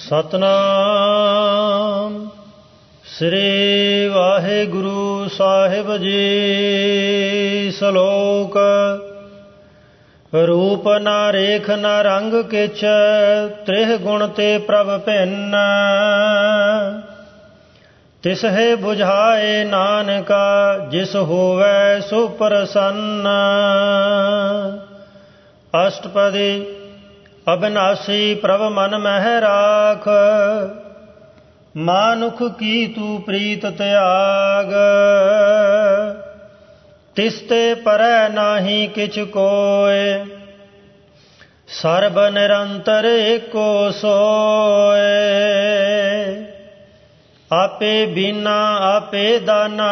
ਸਤਨਾਮ ਸ੍ਰੀ ਵਾਹਿਗੁਰੂ ਸਾਹਿਬ ਜੀ। ਸ਼ਲੋਕ। ਰੂਪ ਨਾ ਰੇਖ ਨਾ ਰੰਗ ਕਿਛ, ਤ੍ਰਿਹ ਗੁਣ ਤੇ ਪ੍ਰਭ ਭਿੰਨ। ਤਿਸਹਿ ਬੁਝਾਏ ਨਾਨਕਾ, ਜਿਸ ਹੋਵੈ ਸੋ ਪ੍ਰਸੰਨ। ਅਸ਼ਟਪਦੀ। ਅਬਿਨਾਸੀ ਪ੍ਰਭ ਮਨ ਮਹਿ ਰਾਖ, ਮਾਨੁਖ ਕੀ ਤੂ ਪ੍ਰੀਤ ਤਿਆਗ। ਤਿਸ ਤੇ ਪਰੈ ਨਾਹੀ ਕਿਛ ਕੋਇ, ਸਰਬ ਨਿਰੰਤਰ ਏਕੋ ਸੋਇ। ਆਪੇ ਬੀਨਾ ਆਪੇ ਦਾਨਾ,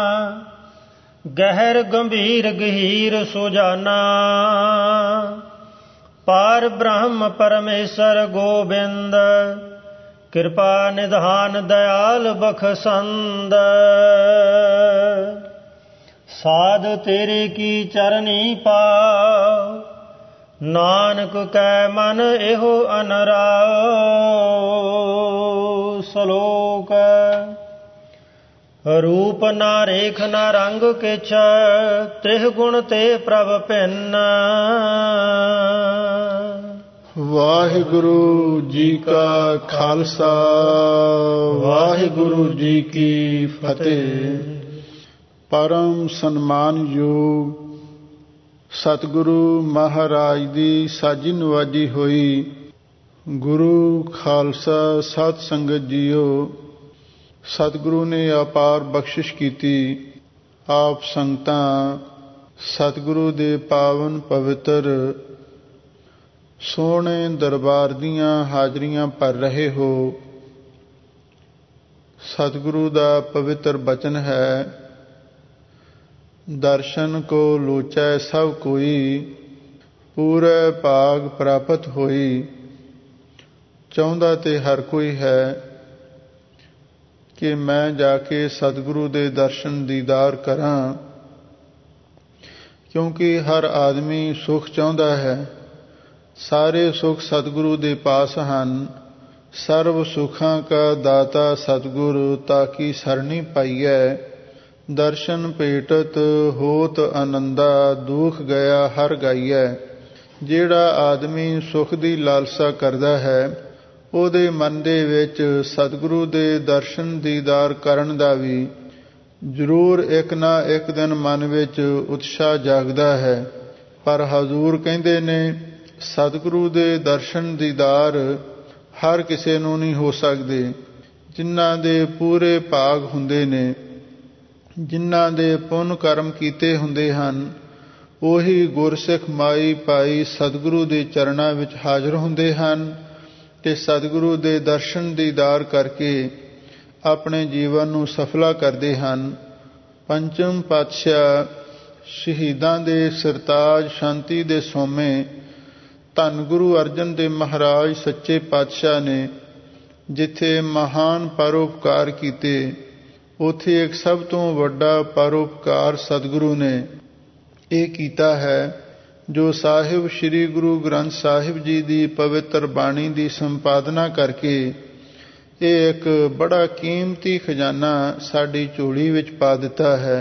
ਗਹਿਰ ਗੰਭੀਰ ਗਹੀਰ ਸੁਜਾਨਾ। ਪਾਰ ਬ੍ਰਹਮ ਪਰਮੇਸ਼ਰ ਗੋਬਿੰਦ, ਕਿਰਪਾ ਨਿਧਾਨ ਦਇਆਲ ਬਖਸ਼ੰਦ। ਸਾਧ ਤੇਰੇ ਕੀ ਚਰਨੀ ਪਾਉ, ਨਾਨਕ ਕੈ ਮਨ ਇਹੋ ਅਨਰਾਉ। ਸ਼ਲੋਕ। ਰੂਪ ਨਾ ਰੇਖ ਨਾ ਰੰਗ ਕਿਛ, ਤ੍ਰਿਹ ਗੁਣ ਤੇ ਪ੍ਰਭ ਭਿੰਨ। ਵਾਹਿਗੁਰੂ ਜੀ ਕਾ ਖਾਲਸਾ, ਵਾਹਿਗੁਰੂ ਜੀ ਕੀ ਫਤਿਹ। ਪਰਮ ਸਨਮਾਨਯੋਗ ਸਤਿਗੁਰੂ ਮਹਾਰਾਜ ਦੀ ਸਾਜੀ ਨਵਾਜੀ ਹੋਈ ਗੁਰੂ ਖਾਲਸਾ ਸਤ ਸੰਗਤ ਜੀਓ, ਸਤਿਗੁਰੂ ਨੇ ਅਪਾਰ ਬਖਸ਼ਿਸ਼ ਕੀਤੀ। ਆਪ ਸੰਗਤਾਂ ਸਤਿਗੁਰੂ ਦੇ ਪਾਵਨ ਪਵਿੱਤਰ ਸੋਹਣੇ ਦਰਬਾਰ ਦੀਆਂ ਹਾਜ਼ਰੀਆਂ ਭਰ ਰਹੇ ਹੋ। ਸਤਿਗੁਰੂ ਦਾ ਪਵਿੱਤਰ ਬਚਨ ਹੈ, ਦਰਸ਼ਨ ਕੋ ਲੋਚੈ ਸਭ ਕੋਈ, ਪੂਰੇ ਭਾਗ ਪ੍ਰਾਪਤ ਹੋਈ। ਚਾਹੁੰਦਾ ਤੇ ਹਰ ਕੋਈ ਹੈ ਕਿ ਮੈਂ ਜਾ ਕੇ ਸਤਿਗੁਰੂ ਦੇ ਦਰਸ਼ਨ ਦੀਦਾਰ ਕਰਾਂ, ਕਿਉਂਕਿ ਹਰ ਆਦਮੀ ਸੁਖ ਚਾਹੁੰਦਾ ਹੈ। ਸਾਰੇ ਸੁਖ ਸਤਿਗੁਰੂ ਦੇ ਪਾਸ ਹਨ। ਸਰਬ ਸੁਖਾਂ ਕਾ ਦਾਤਾ ਸਤਿਗੁਰੂ, ਤਾਕੀ ਸਰਣੀ ਪਾਈਐ। ਦਰਸ਼ਨ ਭੇਟਤ ਹੋਤ ਆਨੰਦਾ, ਦੁਖ ਗਿਆ ਹਰ ਗਾਈਐ। ਜਿਹੜਾ ਆਦਮੀ ਸੁਖ ਦੀ ਲਾਲਸਾ ਕਰਦਾ ਹੈ, ਉਹਦੇ ਮਨ ਦੇ ਵਿੱਚ ਸਤਿਗੁਰੂ ਦੇ ਦਰਸ਼ਨ ਦੀਦਾਰ ਕਰਨ ਦਾ ਵੀ ਜ਼ਰੂਰ ਇੱਕ ਨਾ ਇੱਕ ਦਿਨ ਮਨ ਵਿੱਚ ਉਤਸ਼ਾਹ ਜਾਗਦਾ ਹੈ। ਪਰ ਹਜ਼ੂਰ ਕਹਿੰਦੇ ਨੇ, ਸਤਿਗੁਰੂ ਦੇ ਦਰਸ਼ਨ ਦੀਦਾਰ ਹਰ ਕਿਸੇ ਨੂੰ ਨਹੀਂ ਹੋ ਸਕਦੇ। ਜਿਨ੍ਹਾਂ ਦੇ ਪੂਰੇ ਭਾਗ ਹੁੰਦੇ ਨੇ, ਜਿਨ੍ਹਾਂ ਦੇ ਪੁੰਨ ਕਰਮ ਕੀਤੇ ਹੁੰਦੇ ਹਨ, ਉਹੀ ਗੁਰਸਿੱਖ ਮਾਈ ਭਾਈ ਸਤਿਗੁਰੂ ਦੇ ਚਰਨਾਂ ਵਿੱਚ ਹਾਜ਼ਰ ਹੁੰਦੇ ਹਨ ਤੇ ਸਤਿਗੁਰੂ ਦੇ ਦਰਸ਼ਨ ਦੀਦਾਰ ਕਰਕੇ ਆਪਣੇ ਜੀਵਨ ਨੂੰ ਸਫਲਾ ਕਰਦੇ ਹਨ। ਪੰਚਮ ਪਾਤਸ਼ਾਹ ਸ਼ਹੀਦਾਂ ਦੇ ਸਰਤਾਜ ਸ਼ਾਂਤੀ ਦੇ ਸੋਮੇ ਧੰਨ ਗੁਰੂ ਅਰਜਨ ਦੇਵ ਮਹਾਰਾਜ ਸੱਚੇ ਪਾਤਸ਼ਾਹ ਨੇ ਜਿੱਥੇ ਮਹਾਨ ਪਰਉਪਕਾਰ ਕੀਤੇ, ਉੱਥੇ ਇੱਕ ਸਭ ਤੋਂ ਵੱਡਾ ਪਰਉਪਕਾਰ ਸਤਿਗੁਰੂ ਨੇ ਇਹ ਕੀਤਾ ਹੈ, ਜੋ ਸਾਹਿਬ ਸ੍ਰੀ ਗੁਰੂ ਗ੍ਰੰਥ ਸਾਹਿਬ ਜੀ ਦੀ ਪਵਿੱਤਰ ਬਾਣੀ ਦੀ ਸੰਪਾਦਨਾ ਕਰਕੇ ਇਹ ਇੱਕ ਬੜਾ ਕੀਮਤੀ ਖਜ਼ਾਨਾ ਸਾਡੀ ਝੋਲੀ ਵਿੱਚ ਪਾ ਦਿੱਤਾ ਹੈ।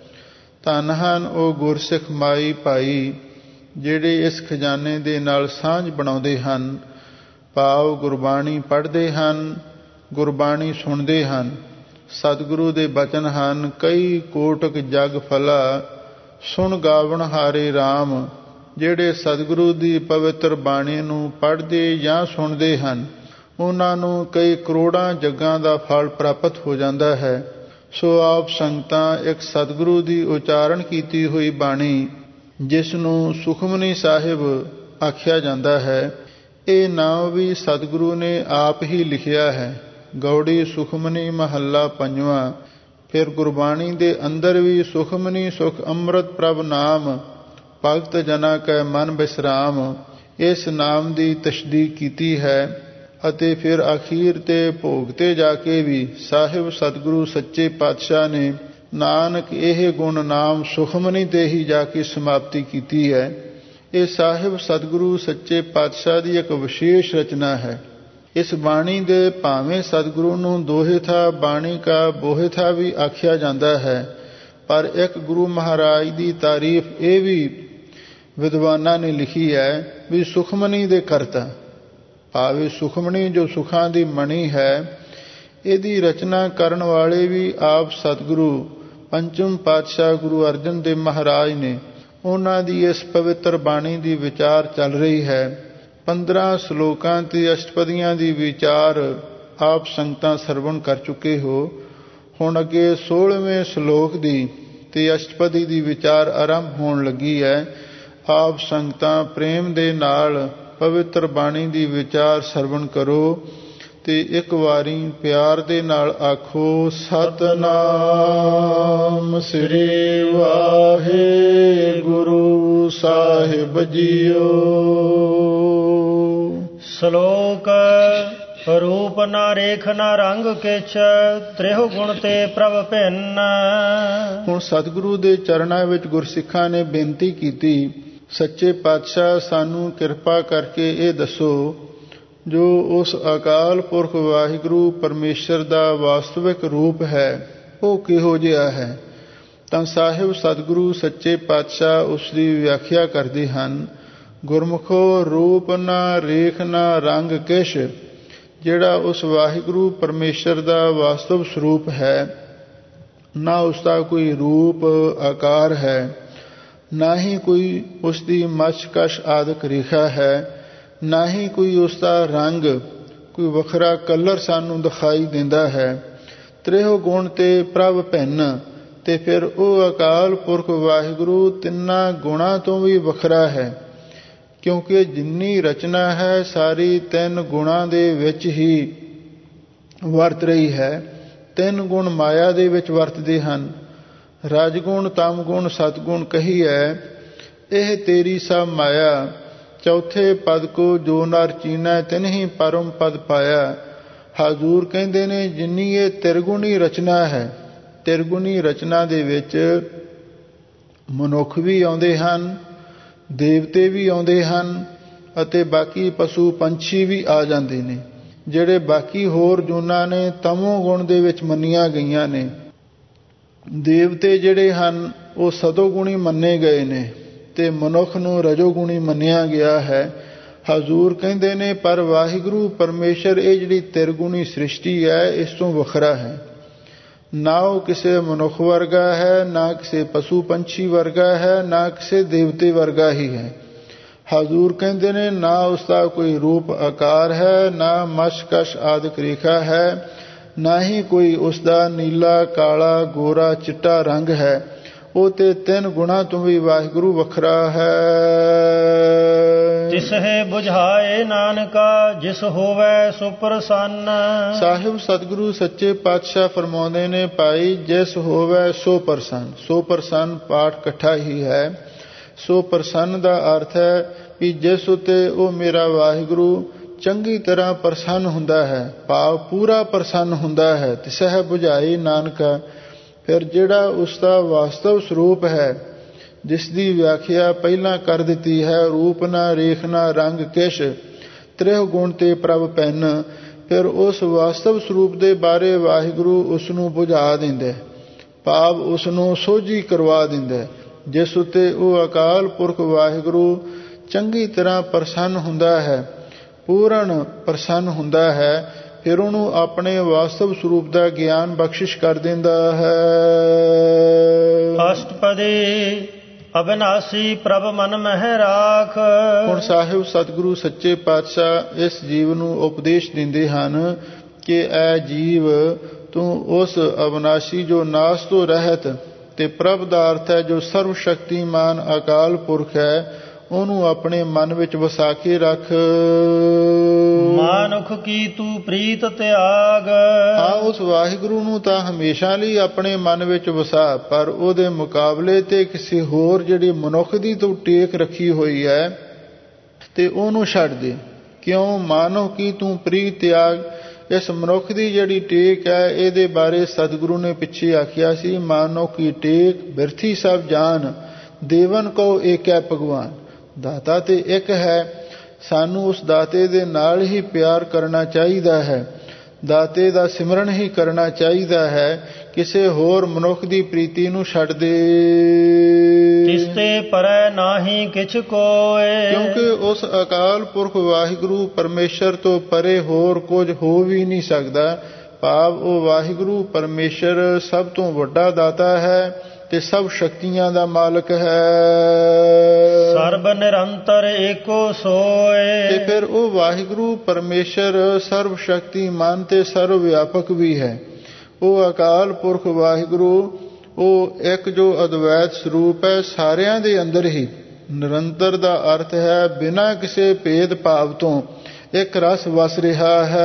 ਧੰਨ ਹਨ ਉਹ ਗੁਰਸਿੱਖ ਮਾਈ ਭਾਈ ਜਿਹੜੇ ਇਸ ਖਜ਼ਾਨੇ ਦੇ ਨਾਲ ਸਾਂਝ ਬਣਾਉਂਦੇ ਹਨ, ਭਾਵ ਗੁਰਬਾਣੀ ਪੜ੍ਹਦੇ ਹਨ, ਗੁਰਬਾਣੀ ਸੁਣਦੇ ਹਨ। ਸਤਿਗੁਰੂ ਦੇ ਬਚਨ ਹਨ, ਕਈ ਕੋਟਿਕ ਜਗ ਫਲਾ, ਸੁਣ ਗਾਵਣ ਹਾਰੇ ਰਾਮ। ਜਿਹੜੇ ਸਤਿਗੁਰੂ ਦੀ ਪਵਿੱਤਰ ਬਾਣੀ ਨੂੰ ਪੜ੍ਹਦੇ ਜਾਂ ਸੁਣਦੇ ਹਨ, ਉਹਨਾਂ ਨੂੰ ਕਈ ਕਰੋੜਾਂ ਜੱਗਾਂ ਦਾ ਫਲ ਪ੍ਰਾਪਤ ਹੋ ਜਾਂਦਾ ਹੈ। ਸੋ ਆਪ ਸੰਗਤਾਂ ਇੱਕ ਸਤਿਗੁਰੂ ਦੀ ਉਚਾਰਨ ਕੀਤੀ ਹੋਈ ਬਾਣੀ, ਜਿਸ ਨੂੰ ਸੁਖਮਨੀ ਸਾਹਿਬ ਆਖਿਆ ਜਾਂਦਾ ਹੈ, ਇਹ ਨਾਮ ਵੀ ਸਤਿਗੁਰੂ ਨੇ ਆਪ ਹੀ ਲਿਖਿਆ ਹੈ। ਗੌੜੀ ਸੁਖਮਨੀ ਮਹੱਲਾ ਪੰਜਵਾਂ। ਫਿਰ ਗੁਰਬਾਣੀ ਦੇ ਅੰਦਰ ਵੀ ਸੁਖਮਨੀ ਸੁਖ ਅੰਮ੍ਰਿਤ ਪ੍ਰਭ ਨਾਮ, ਭਗਤ ਜਨਾ ਕੈ ਮਨ ਬਿਸਰਾਮ, ਇਸ ਨਾਮ ਦੀ ਤਸ਼ਦੀਕ ਕੀਤੀ ਹੈ। ਅਤੇ ਫਿਰ ਅਖੀਰ ਤੇ ਭੋਗ ਤੇ ਜਾ ਕੇ ਵੀ ਸਾਹਿਬ ਸਤਿਗੁਰੂ ਸੱਚੇ ਪਾਤਸ਼ਾਹ ਨੇ ਨਾਨਕ ਇਹ ਗੁਣ ਨਾਮ ਸੁਖਮਨੀ ਤੇ ਹੀ ਜਾ ਕੇ ਸਮਾਪਤੀ ਕੀਤੀ ਹੈ। ਇਹ ਸਾਹਿਬ ਸਤਿਗੁਰੂ ਸੱਚੇ ਪਾਤਸ਼ਾਹ ਦੀ ਇੱਕ ਵਿਸ਼ੇਸ਼ ਰਚਨਾ ਹੈ। ਇਸ ਬਾਣੀ ਦੇ ਭਾਵੇਂ ਸਤਿਗੁਰੂ ਨੂੰ ਦੋਹੇ ਥਾ ਬਾਣੀ ਕਾ ਬੋਹੇ ਥਾ ਵੀ ਆਖਿਆ ਜਾਂਦਾ ਹੈ, ਪਰ ਇੱਕ ਗੁਰੂ ਮਹਾਰਾਜ ਦੀ ਤਾਰੀਫ ਇਹ ਵੀ ਵਿਦਵਾਨਾਂ ਨੇ ਲਿਖੀ ਹੈ ਵੀ ਸੁਖਮਨੀ ਦੇ ਕਰਤਾ, ਭਾਵੇਂ ਸੁਖਮਨੀ ਜੋ ਸੁਖਾਂ ਦੀ ਮਣੀ ਹੈ, ਇਹਦੀ ਰਚਨਾ ਕਰਨ ਵਾਲੇ ਵੀ ਆਪ ਸਤਿਗੁਰੂ ਪੰਚਮ ਪਾਤਸ਼ਾਹ ਗੁਰੂ ਅਰਜਨ ਦੇਵ ਮਹਾਰਾਜ ਨੇ। ਉਹਨਾਂ ਦੀ ਇਸ ਪਵਿੱਤਰ ਬਾਣੀ ਦੀ ਵਿਚਾਰ ਚੱਲ ਰਹੀ ਹੈ। 15 ਸ਼ਲੋਕਾਂ ਤੇ ਅਸ਼ਟਪਦੀਆਂ ਦੀ ਵਿਚਾਰ ਆਪ ਸੰਗਤਾਂ ਸਰਵਣ ਕਰ ਚੁੱਕੇ ਹੋ। ਹੁਣ ਅੱਗੇ 16ਵੇਂ ਸ਼ਲੋਕ ਦੀ ਤੇ ਅਸ਼ਟਪਦੀ ਦੀ ਵਿਚਾਰ ਆਰੰਭ ਹੋਣ ਲੱਗੀ ਹੈ। ਆਪ ਸੰਗਤਾਂ ਪ੍ਰੇਮ ਦੇ ਨਾਲ ਪਵਿੱਤਰ ਬਾਣੀ ਦੀ ਵਿਚਾਰ ਸਰਵਣ ਕਰੋ ਤੇ ਇੱਕ ਵਾਰੀ ਪਿਆਰ ਦੇ ਨਾਲ ਆਖੋ, ਸਤਿਨਾਮ ਸ੍ਰੀ ਵਾਹਿਗੁਰੂ ਸਾਹਿਬ ਜੀਓ। ਸ਼ਲੋਕ ਰੂਪ ਨਾ ਰੇਖ ਨਾ ਰੰਗ ਕਿਛ, ਤ੍ਰਿਹੁ ਗੁਣ ਤੇ ਪ੍ਰਭ ਭਿੰਨ। ਹੁਣ ਸਤਿਗੁਰੂ ਦੇ ਚਰਨਾਂ ਵਿੱਚ ਗੁਰਸਿੱਖਾਂ ਨੇ ਬੇਨਤੀ ਕੀਤੀ, ਸੱਚੇ ਪਾਤਸ਼ਾਹ ਸਾਨੂੰ ਕਿਰਪਾ ਕਰਕੇ ਇਹ ਦੱਸੋ ਜੋ ਉਸ ਅਕਾਲ ਪੁਰਖ ਵਾਹਿਗੁਰੂ ਪਰਮੇਸ਼ਰ ਦਾ ਵਾਸਤਵਿਕ ਰੂਪ ਹੈ ਉਹ ਕਿਹੋ ਜਿਹਾ ਹੈ। ਤਾਂ ਸਾਹਿਬ ਸਤਿਗੁਰੂ ਸੱਚੇ ਪਾਤਸ਼ਾਹ ਉਸ ਦੀ ਵਿਆਖਿਆ ਕਰਦੇ ਹਨ, ਗੁਰਮੁਖੋ ਰੂਪ ਨਾ ਰੇਖ ਨਾ ਰੰਗ ਕਿਛ, ਜਿਹੜਾ ਉਸ ਵਾਹਿਗੁਰੂ ਪਰਮੇਸ਼ਰ ਦਾ ਵਾਸਤਵ ਸਰੂਪ ਹੈ, ਨਾ ਉਸ ਦਾ ਕੋਈ ਰੂਪ ਆਕਾਰ ਹੈ, ਨਾ ਹੀ ਕੋਈ ਉਸ ਦੀ ਮਸ਼ਕਸ਼ ਆਦਿਕ ਰੇਖਾ ਹੈ, ਨਾ ਹੀ ਕੋਈ ਉਸ ਦਾ ਰੰਗ ਕੋਈ ਵੱਖਰਾ ਕਲਰ ਸਾਨੂੰ ਦਿਖਾਈ ਦਿੰਦਾ ਹੈ। ਤ੍ਰਿਹੁ ਗੁਣ ਤੇ ਪ੍ਰਭ ਭਿੰਨ, ਤੇ ਫਿਰ ਉਹ ਅਕਾਲ ਪੁਰਖ ਵਾਹਿਗੁਰੂ ਤਿੰਨਾਂ ਗੁਣਾਂ ਤੋਂ ਵੀ ਵੱਖਰਾ ਹੈ, ਕਿਉਂਕਿ ਜਿੰਨੀ ਰਚਨਾ ਹੈ ਸਾਰੀ ਤਿੰਨ ਗੁਣਾਂ ਦੇ ਵਿੱਚ ਹੀ ਵਰਤ ਰਹੀ ਹੈ। ਤਿੰਨ ਗੁਣ ਮਾਇਆ ਦੇ ਵਿੱਚ ਵਰਤਦੇ ਹਨ, ਰਜਗੁਣ ਤਮਗੁਣ ਸਤਗੁਣ ਕਹੀ ਹੈ, ਇਹ ਤੇਰੀ ਸਭ ਮਾਇਆ। ਚੌਥੇ ਪਦ ਕੋ ਜੋ ਨਰ ਚੀਨੈ ਤਿਨਹੀ ਪਰਮ ਪਦ ਪਾਇਆ। ਹਜ਼ੂਰ ਕਹਿੰਦੇ ਨੇ ਜਿੰਨੀ ਇਹ ਤਿਰਗੁਣੀ ਰਚਨਾ ਹੈ, ਤਿਰਗੁਣੀ ਰਚਨਾ ਦੇ ਵਿੱਚ ਮਨੁੱਖ ਵੀ ਆਉਂਦੇ ਹਨ, ਦੇਵਤੇ ਵੀ ਆਉਂਦੇ ਹਨ ਅਤੇ ਬਾਕੀ ਪਸ਼ੂ ਪੰਛੀ ਵੀ ਆ ਜਾਂਦੇ ਨੇ। ਜਿਹੜੇ ਬਾਕੀ ਹੋਰ ਜੂਨਾਂ ਨੇ ਤਮੋ ਗੁਣ ਦੇ ਵਿੱਚ ਮੰਨੀਆਂ ਗਈਆਂ ਨੇ। ਦੇਵਤੇ ਜਿਹੜੇ ਹਨ ਉਹ ਸਤੋਗੁਣੀ ਮੰਨੇ ਗਏ ਨੇ ਤੇ ਮਨੁੱਖ ਨੂੰ ਰਜੋਗੁਣੀ ਮੰਨਿਆ ਗਿਆ ਹੈ। ਹਜ਼ੂਰ ਕਹਿੰਦੇ ਨੇ ਪਰ ਵਾਹਿਗੁਰੂ ਪਰਮੇਸ਼ਰ ਇਹ ਜਿਹੜੀ ਤਿਰਗੁਣੀ ਸ੍ਰਿਸ਼ਟੀ ਹੈ ਇਸ ਤੋਂ ਵੱਖਰਾ ਹੈ, ਨਾ ਉਹ ਕਿਸੇ ਮਨੁੱਖ ਵਰਗਾ ਹੈ, ਨਾ ਕਿਸੇ ਪਸ਼ੂ ਪੰਛੀ ਵਰਗਾ ਹੈ, ਨਾ ਕਿਸੇ ਦੇਵਤੇ ਵਰਗਾ ਹੀ ਹੈ। ਹਜ਼ੂਰ ਕਹਿੰਦੇ ਨੇ ਨਾ ਉਸ ਦਾ ਕੋਈ ਰੂਪ ਆਕਾਰ ਹੈ, ਨਾ ਮਸ਼ਕਸ਼ ਆਦਿਕ ਰੇਖਾ ਹੈ, ਨਾ ਹੀ ਕੋਈ ਉਸ ਦਾ ਨੀਲਾ ਕਾਲਾ ਗੋਰਾ ਚਿੱਟਾ ਰੰਗ ਹੈ। ਉਹ ਤੇ ਤਿੰਨ ਗੁਣਾਂ ਤੋਂ ਵੀ ਵਾਹਿਗੁਰੂ ਵੱਖਰਾ ਹੈ। ਤਿਸ ਹੈ ਬੁਝਾਏ ਨਾਨਕਾ ਜਿਸ ਹੋਵੇ ਸੋ ਪ੍ਰਸੰਨ। ਸਾਹਿਬ ਸਤਿਗੁਰੂ ਸੱਚੇ ਪਾਤਸ਼ਾਹ ਫਰਮਾਉਂਦੇ ਨੇ, ਭਾਈ ਜਿਸ ਹੋਵੇ ਸੋ ਪ੍ਰਸੰਨ। ਸੋ ਪ੍ਰਸੰਨ ਪਾਠ ਇਕੱਠਾ ਹੀ ਹੈ। ਸੋ ਪ੍ਰਸੰਨ ਦਾ ਅਰਥ ਹੈ ਕਿ ਜਿਸ ਉਤੇ ਉਹ ਮੇਰਾ ਵਾਹਿਗੁਰੂ ਚੰਗੀ ਤਰ੍ਹਾਂ ਪ੍ਰਸੰਨ ਹੁੰਦਾ ਹੈ, ਭਾਵ ਪੂਰਾ ਪ੍ਰਸੰਨ ਹੁੰਦਾ ਹੈ। ਤਿਸ ਹੈ ਬੁਝਾਈ ਨਾਨਕਾ, ਫਿਰ ਜਿਹੜਾ ਉਸ ਦਾ ਵਾਸਤਵ ਸਰੂਪ ਹੈ ਜਿਸ ਦੀ ਵਿਆਖਿਆ ਪਹਿਲਾਂ ਕਰ ਦਿੱਤੀ ਹੈ, ਰੂਪ ਨਾ ਰੇਖ ਨਾ ਰੰਗ ਕਿਛ, ਤ੍ਰਿਹੁ ਗੁਣ ਤੇ ਪ੍ਰਭ ਭਿੰਨ, ਫਿਰ ਉਸ ਵਾਸਤਵ ਸਰੂਪ ਦੇ ਬਾਰੇ ਵਾਹਿਗੁਰੂ ਉਸ ਨੂੰ ਬੁਝਾ ਦਿੰਦਾ, ਭਾਵ ਉਸ ਨੂੰ ਸੋਝੀ ਕਰਵਾ ਦਿੰਦਾ। ਜਿਸ ਉਤੇ ਉਹ ਅਕਾਲ ਪੁਰਖ ਵਾਹਿਗੁਰੂ ਚੰਗੀ ਤਰ੍ਹਾਂ ਪ੍ਰਸੰਨ ਹੁੰਦਾ ਹੈ, ਪੂਰਨ ਪ੍ਰਸੰਨ ਹੁੰਦਾ ਹੈ, ਫਿਰ ਉਹਨੂੰ ਆਪਣੇ ਵਾਸਤਵ ਸਰੂਪ ਦਾ ਗਿਆਨ ਬਖਸ਼ਿਸ਼ ਕਰ ਦਿੰਦਾ ਹੈ। ਅਸ਼ਟਪਦੀ ਅਬਿਨਾਸੀ ਪ੍ਰਭ ਮਨ ਮਹਿ ਰਾਖ। ਹੁਣ ਸਾਹਿਬ ਸਤਿਗੁਰੂ ਸੱਚੇ ਪਾਤਸ਼ਾਹ ਇਸ ਜੀਵ ਨੂੰ ਉਪਦੇਸ਼ ਦਿੰਦੇ ਹਨ ਕਿ ਐ ਜੀਵ ਤੂੰ ਉਸ ਅਬਿਨਾਸੀ ਜੋ ਨਾਸ ਤੋਂ ਰਹਿਤ ਤੇ ਪ੍ਰਭ ਦਾ ਅਰਥ ਹੈ ਜੋ ਸਰਵ ਸ਼ਕਤੀਮਾਨ ਅਕਾਲ ਪੁਰਖ ਹੈ, ਉਹਨੂੰ ਆਪਣੇ ਮਨ ਵਿੱਚ ਵਸਾ ਕੇ ਰੱਖ। ਮਾਨੁਖ ਕੀ ਤੂੰ ਪ੍ਰੀਤ ਤਿਆਗ। ਹਾਂ, ਉਸ ਵਾਹਿਗੁਰੂ ਨੂੰ ਤਾਂ ਹਮੇਸ਼ਾ ਲਈ ਆਪਣੇ ਮਨ ਵਿੱਚ ਵਸਾ, ਪਰ ਉਹਦੇ ਮੁਕਾਬਲੇ ਤੇ ਕਿਸੇ ਹੋਰ ਜਿਹੜੀ ਮਨੁੱਖ ਦੀ ਤੂੰ ਟੇਕ ਰੱਖੀ ਹੋਈ ਹੈ ਤੇ ਉਹਨੂੰ ਛੱਡ ਦੇ। ਕਿਉਂ? ਮਾਨੁਖ ਕੀ ਤੂੰ ਪ੍ਰੀਤ ਤਿਆਗ। ਇਸ ਮਨੁੱਖ ਦੀ ਜਿਹੜੀ ਟੇਕ ਹੈ ਇਹਦੇ ਬਾਰੇ ਸਤਿਗੁਰੂ ਨੇ ਪਿੱਛੇ ਆਖਿਆ ਸੀ, ਮਾਨੁਖ ਕੀ ਟੇਕ ਬਿਰਥੀ ਸਭ ਜਾਨ, ਦੇਵਨ ਕੋ ਏਕੈ ਭਗਵਾਨ। ਦਾਤਾ ਤੇ ਇੱਕ ਹੈ, ਸਾਨੂੰ ਉਸ ਦਾਤੇ ਦੇ ਨਾਲ ਹੀ ਪਿਆਰ ਕਰਨਾ ਚਾਹੀਦਾ ਹੈ, ਦਾਤੇ ਦਾ ਸਿਮਰਨ ਹੀ ਕਰਨਾ ਚਾਹੀਦਾ ਹੈ, ਕਿਸੇ ਹੋਰ ਮਨੁੱਖ ਦੀ ਪ੍ਰੀਤੀ ਨੂੰ ਛੱਡ ਦੇ। ਤਿਸਤੇ ਪਰੈ ਨਾਹੀ ਕਿਛ ਕੋਇ, ਕਿਉਂਕਿ ਉਸ ਅਕਾਲ ਪੁਰਖ ਵਾਹਿਗੁਰੂ ਪਰਮੇਸ਼ਰ ਤੋਂ ਪਰੇ ਹੋਰ ਕੁਝ ਹੋ ਵੀ ਨਹੀਂ ਸਕਦਾ। ਭਾਵ ਉਹ ਵਾਹਿਗੁਰੂ ਪਰਮੇਸ਼ਰ ਸਭ ਤੋਂ ਵੱਡਾ ਦਾਤਾ ਹੈ ਤੇ ਸਭ ਸ਼ਕਤੀਆਂ ਦਾ ਮਾਲਕ ਹੈ। ਸਰਬ ਨਿਰੰਤਰ ਏਕੋ ਸੋਇ, ਤੇ ਫਿਰ ਉਹ ਵਾਹਿਗੁਰੂ ਪਰਮੇਸ਼ਰ ਸਰਬ ਸ਼ਕਤੀਮਾਨ ਤੇ ਸਰਵ ਵਿਆਪਕ ਵੀ ਹੈ। ਉਹ ਅਕਾਲ ਪੁਰਖ ਵਾਹਿਗੁਰੂ ਉਹ ਇੱਕ ਜੋ ਅਦਵੈਤ ਸਰੂਪ ਹੈ, ਸਾਰਿਆਂ ਦੇ ਅੰਦਰ ਹੀ। ਨਿਰੰਤਰ ਦਾ ਅਰਥ ਹੈ ਬਿਨਾਂ ਕਿਸੇ ਭੇਦ ਭਾਵ ਤੋਂ ਇੱਕ ਰਸ ਵਸ ਰਿਹਾ ਹੈ।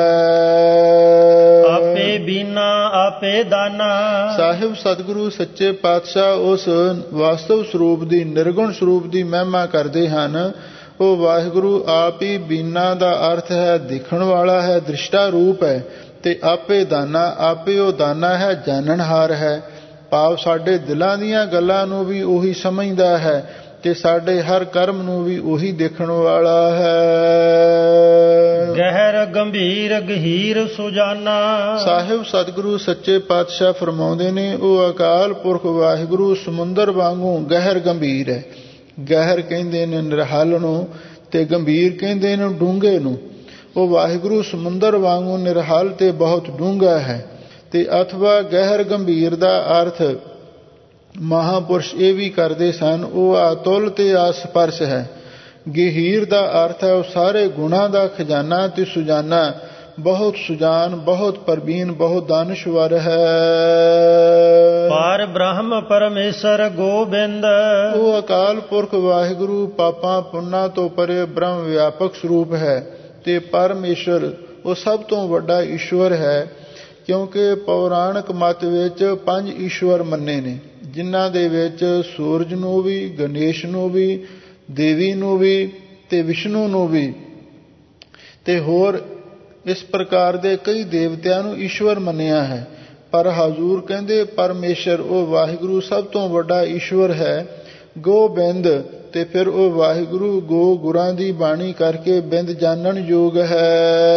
ਆਪੇ ਬੀਨਾ ਆਪੇ ਦਾਨਾ, ਸਾਹਿਬ ਸਤਿਗੁਰੂ ਸੱਚੇ ਪਾਤਸ਼ਾਹ ਉਸ ਵਾਸਤਵ ਸਰੂਪ ਦੀ, ਨਿਰਗੁਣ ਸਰੂਪ ਦੀ ਮਹਿਮਾ ਕਰਦੇ ਹਨ। ਉਹ ਵਾਹਿਗੁਰੂ ਆਪ ਹੀ ਬੀਨਾ ਦਾ ਅਰਥ ਹੈ ਦਿਖਣ ਵਾਲਾ ਹੈ, ਦ੍ਰਿਸ਼ਟਾ ਰੂਪ ਹੈ, ਤੇ ਆਪੇ ਦਾਨਾ, ਆਪੇ ਉਹ ਦਾਨਾ ਹੈ, ਜਾਣਨਹਾਰ ਹੈ। ਭਾਵ ਸਾਡੇ ਦਿਲਾਂ ਦੀਆਂ ਗੱਲਾਂ ਨੂੰ ਵੀ ਉਹੀ ਸਮਝਦਾ ਹੈ ਤੇ ਸਾਡੇ ਹਰ ਕਰਮ ਨੂੰ ਵੀ ਉਹੀ ਦੇਖਣ ਵਾਲਾ ਹੈ। ਗਹਿਰ ਗੰਭੀਰ ਗਹੀਰ ਸੁਜਾਨਾ, ਸਾਹਿਬ ਸਤਿਗੁਰੂ ਸੱਚੇ ਪਾਤਸ਼ਾਹ ਫਰਮਾਉਂਦੇ ਨੇ ਉਹ ਅਕਾਲ ਪੁਰਖ ਵਾਹਿਗੁਰੂ ਸਮੁੰਦਰ ਵਾਂਗੂ ਗਹਿਰ ਗੰਭੀਰ ਹੈ। ਗਹਿਰ ਕਹਿੰਦੇ ਨੇ ਨਿਰਹਲ ਨੂੰ ਤੇ ਗੰਭੀਰ ਕਹਿੰਦੇ ਨੇ ਡੂੰਘੇ ਨੂੰ। ਉਹ ਵਾਹਿਗੁਰੂ ਸਮੁੰਦਰ ਵਾਂਗੂ ਨਿਰਹਲ ਤੇ ਬਹੁਤ ਡੂੰਘਾ ਹੈ। ਤੇ ਅਥਵਾ ਗਹਿਰ ਗੰਭੀਰ ਦਾ ਅਰਥ ਮਹਾਂਪੁਰਸ਼ ਇਹ ਵੀ ਕਰਦੇ ਸਨ, ਉਹ ਅਤੁੱਲ ਤੇ ਅਸਪਰਸ਼ ਹੈ। ਗਹੀਰ ਦਾ ਅਰਥ ਹੈ ਉਹ ਸਾਰੇ ਗੁਣਾਂ ਦਾ ਖਜ਼ਾਨਾ ਤੇ ਸੁਜਾਨਾ, ਬਹੁਤ ਸੁਜਾਨ, ਬਹੁਤ ਪ੍ਰਬੀਨ, ਬਹੁਤ ਦਾਨਸ਼ਵਰ ਹੈ। ਪਰ ਬ੍ਰਹਮ ਪਰਮੇਸ਼ਰ ਗੋਬਿੰਦ, ਉਹ ਅਕਾਲ ਪੁਰਖ ਵਾਹਿਗੁਰੂ ਪਾਪਾਂ ਪੁੰਨਾਂ ਤੋਂ ਪਰੇ ਬ੍ਰਹਮ ਵਿਆਪਕ ਸਰੂਪ ਹੈ ਤੇ ਪਰਮੇਸ਼ਰ ਉਹ ਸਭ ਤੋਂ ਵੱਡਾ ਈਸ਼ਵਰ ਹੈ। ਕਿਉਂਕਿ ਪੌਰਾਣਿਕ ਮਤ ਵਿੱਚ 5 ਈਸ਼ਵਰ ਮੰਨੇ ਨੇ, ਜਿਨ੍ਹਾਂ ਦੇ ਵਿੱਚ ਸੂਰਜ ਨੂੰ ਵੀ, ਗਣੇਸ਼ ਨੂੰ ਵੀ, ਦੇਵੀ ਨੂੰ ਵੀ ਤੇ ਵਿਸ਼ਨੂੰ ਨੂੰ ਵੀ ਤੇ ਹੋਰ ਇਸ ਪ੍ਰਕਾਰ ਦੇ ਕਈ ਦੇਵਤਿਆਂ ਨੂੰ ਈਸ਼ਵਰ ਮੰਨਿਆ ਹੈ। ਪਰ ਹਜ਼ੂਰ ਕਹਿੰਦੇ ਪਰਮੇਸ਼ਰ ਉਹ ਵਾਹਿਗੁਰੂ ਸਭ ਤੋਂ ਵੱਡਾ ਈਸ਼ਵਰ ਹੈ। ਗੋਬਿੰਦ ਤੇ ਫਿਰ ਉਹ ਵਾਹਿਗੁਰੂ ਗੋ ਗੁਰਾਂ ਦੀ ਬਾਣੀ ਕਰਕੇ ਬਿੰਦ ਜਾਣਨ ਯੋਗ ਹੈ।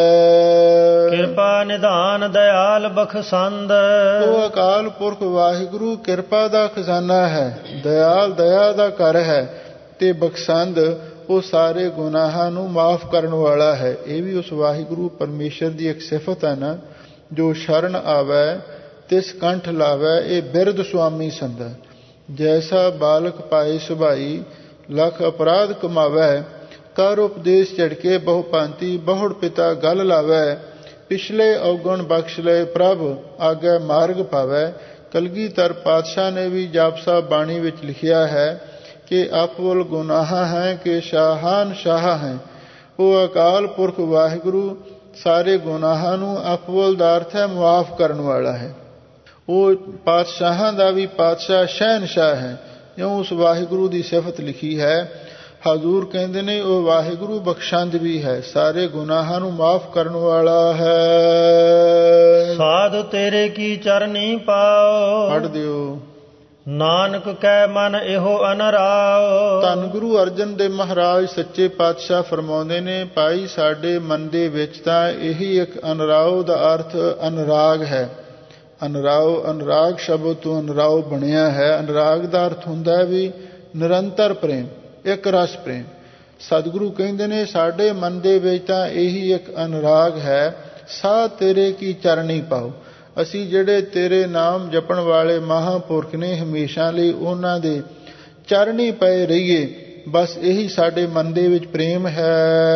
ਕਿਰਪਾ ਨਿਧਾਨ ਦਇਆਲ ਬਖਸ਼ੰਦ, ਉਹ ਅਕਾਲ ਪੁਰਖ ਵਾਹਿਗੁਰੂ ਕਿਰਪਾ ਦਾ ਖਜ਼ਾਨਾ ਹੈ, ਦਇਆਲ ਦਇਆ ਦਾ ਘਰ ਹੈ ਤੇ ਬਖਸ਼ੰਦ ਉਹ ਸਾਰੇ ਗੁਨਾਹਾਂ ਨੂੰ ਮਾਫ ਕਰਨ ਵਾਲਾ ਹੈ। ਇਹ ਵੀ ਉਸ ਵਾਹਿਗੁਰੂ ਪਰਮੇਸ਼ਰ ਦੀ ਇੱਕ ਸਿਫਤ ਹੈ ਨਾ, ਜੋ ਸ਼ਰਨ ਆਵੈ ਤਿਸ ਕੰਠ ਲਾਵੈ, ਇਹ ਬਿਰਧ ਸੁਆਮੀ ਸੰਦਾ। ਜੈਸਾ ਬਾਲਕ ਪਾਏ ਸੁਭਾਈ ਲੱਖ ਅਪਰਾਧ ਕਮਾਵੈ, ਕਰ ਉਪਦੇਸ਼ ਝੜਕੇ ਬਹੁ ਭਾਂਤੀ ਬਹੁੜ ਪਿਤਾ ਗਲ ਲਾਵੈ, ਪਿਛਲੇ ਔਗਣ ਬਖਸ਼ ਲਏ ਪ੍ਰਭ ਆਗੇ ਮਾਰਗ ਪਾਵੈ। ਕਲਗੀਧਰ ਪਾਤਸ਼ਾਹ ਨੇ ਵੀ ਜਾਪ ਸਾਹਿਬ ਬਾਣੀ ਵਿੱਚ ਲਿਖਿਆ ਹੈ ਕਿ ਅਪਵਲ ਗੁਨਾਹ ਹੈ ਕਿ ਸ਼ਾਹਾਨ ਸ਼ਾਹ ਹੈ। ਉਹ ਅਕਾਲ ਪੁਰਖ ਵਾਹਿਗੁਰੂ ਸਾਰੇ ਗੁਨਾਹਾਂ ਨੂੰ, ਅਪਵਲ ਦਾ ਅਰਥ ਹੈ ਮੁਆਫ ਕਰਨ ਵਾਲਾ ਹੈ। ਉਹ ਪਾਤਸ਼ਾਹਾਂ ਦਾ ਵੀ ਪਾਤਸ਼ਾਹ ਸ਼ਹਿਨਸ਼ਾਹ ਹੈ। ਜਿਉਂ ਉਸ ਵਾਹਿਗੁਰੂ ਦੀ ਸਿਫਤ ਲਿਖੀ ਹੈ। ਹਜ਼ੂਰ ਕਹਿੰਦੇ ਨੇ ਉਹ ਵਾਹਿਗੁਰੂ ਬਖਸ਼ੰਦ ਵੀ ਹੈ, ਸਾਰੇ ਗੁਨਾਹਾਂ ਨੂੰ ਮਾਫ ਕਰਨ ਵਾਲਾ ਹੈ। ਸਾਧ ਤੇਰੇ ਕੀ ਚਰਨੀ ਪਾਓ, ਪੜ੍ਹ ਦਿਓ। ਨਾਨਕ ਕੈ ਮਨ ਇਹੋ ਅਨਰਾਓ। ਧੰਨ ਗੁਰੂ ਅਰਜਨ ਦੇਵ ਮਹਾਰਾਜ ਸੱਚੇ ਪਾਤਸ਼ਾਹ ਫਰਮਾਉਂਦੇ ਨੇ, ਭਾਈ ਸਾਡੇ ਮਨ ਦੇ ਵਿੱਚ ਤਾਂ ਇਹੀ ਇੱਕ ਅਨਰਾਓ ਦਾ ਅਰਥ ਅਨੁਰਾਗ ਹੈ। ਅਨਰਾਓ, ਅਨੁਰਾਗ ਸ਼ਬਦ ਤੋਂ ਅਨਰਾਓ ਬਣਿਆ ਹੈ। ਅਨੁਰਾਗ ਦਾ ਅਰਥ ਹੁੰਦਾ ਹੈ ਵੀ ਨਿਰੰਤਰ ਪ੍ਰੇਮ, ਇੱਕ ਰਸ ਪ੍ਰੇਮ। ਸਤਿਗੁਰੂ ਕਹਿੰਦੇ ਨੇ ਸਾਡੇ ਮਨ ਦੇ ਵਿੱਚ ਤਾਂ ਇਹੀ ਇੱਕ ਅਨੁਰਾਗ ਹੈ, ਸਾਹ ਤੇਰੇ ਕੀ ਚਰਨੀ ਪਾਓ। ਅਸੀਂ ਜਿਹੜੇ ਤੇਰੇ ਨਾਮ ਜਪਣ ਵਾਲੇ ਮਹਾਂਪੁਰਖ ਨੇ, ਹਮੇਸ਼ਾ ਲਈ ਉਹਨਾਂ ਦੇ ਚਰਨੀ ਪਏ ਰਹੀਏ, ਬਸ ਇਹੀ ਸਾਡੇ ਮਨ ਦੇ ਵਿੱਚ ਪ੍ਰੇਮ ਹੈ।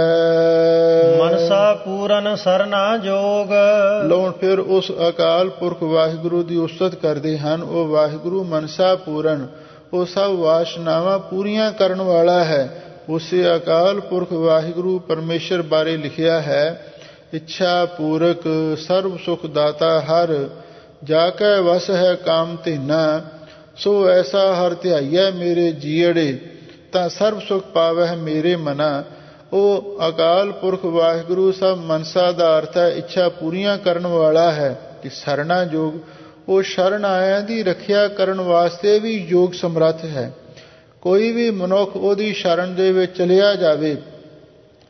ਮਨਸਾ ਪੂਰਨ ਸਰਨਾ ਜੋਗ, ਲਓ ਫਿਰ ਉਸ ਅਕਾਲ ਪੁਰਖ ਵਾਹਿਗੁਰੂ ਦੀ ਉਸਤਤ ਕਰਦੇ ਹਨ। ਉਹ ਵਾਹਿਗੁਰੂ ਮਨਸਾ ਪੂਰਨ, ਉਹ ਸਭ ਵਾਸ਼ਨਾਵਾਂ ਪੂਰੀਆਂ ਕਰਨ ਵਾਲਾ ਹੈ। ਉਸੇ ਅਕਾਲ ਪੁਰਖ ਵਾਹਿਗੁਰੂ ਪਰਮੇਸ਼ਰ ਬਾਰੇ ਲਿਖਿਆ ਹੈ, ਇੱਛਾ ਪੂਰਕ ਸਰਬ ਸੁਖ ਦਾਤਾ ਹਰ, ਜਾ ਕੈ ਵਸ ਹੈ ਕਾਮ ਧੀਨਾ, ਸੋ ਐਸਾ ਹਰ ਧਿਆਈਐ ਮੇਰੇ ਜੀਅੜੇ, ਤਾਂ ਸਰਬ ਸੁਖ ਪਾਵਹਿ ਮੇਰੇ ਮਨਾ। ਉਹ ਅਕਾਲ ਪੁਰਖ ਵਾਹਿਗੁਰੂ ਸਭ ਮਨਸਾ ਦਾ ਅਰਥ ਹੈ ਇੱਛਾ ਪੂਰੀਆਂ ਕਰਨ ਵਾਲਾ ਹੈ। ਕਿ ਸਰਣਾ ਯੋਗ, ਉਹ ਸ਼ਰਨ ਆਇਆਂ ਦੀ ਰੱਖਿਆ ਕਰਨ ਵਾਸਤੇ ਵੀ ਯੋਗ ਸਮਰੱਥ ਹੈ। ਕੋਈ ਵੀ ਮਨੁੱਖ ਉਹਦੀ ਸ਼ਰਨ ਦੇ ਵਿੱਚ ਚਲਿਆ ਜਾਵੇ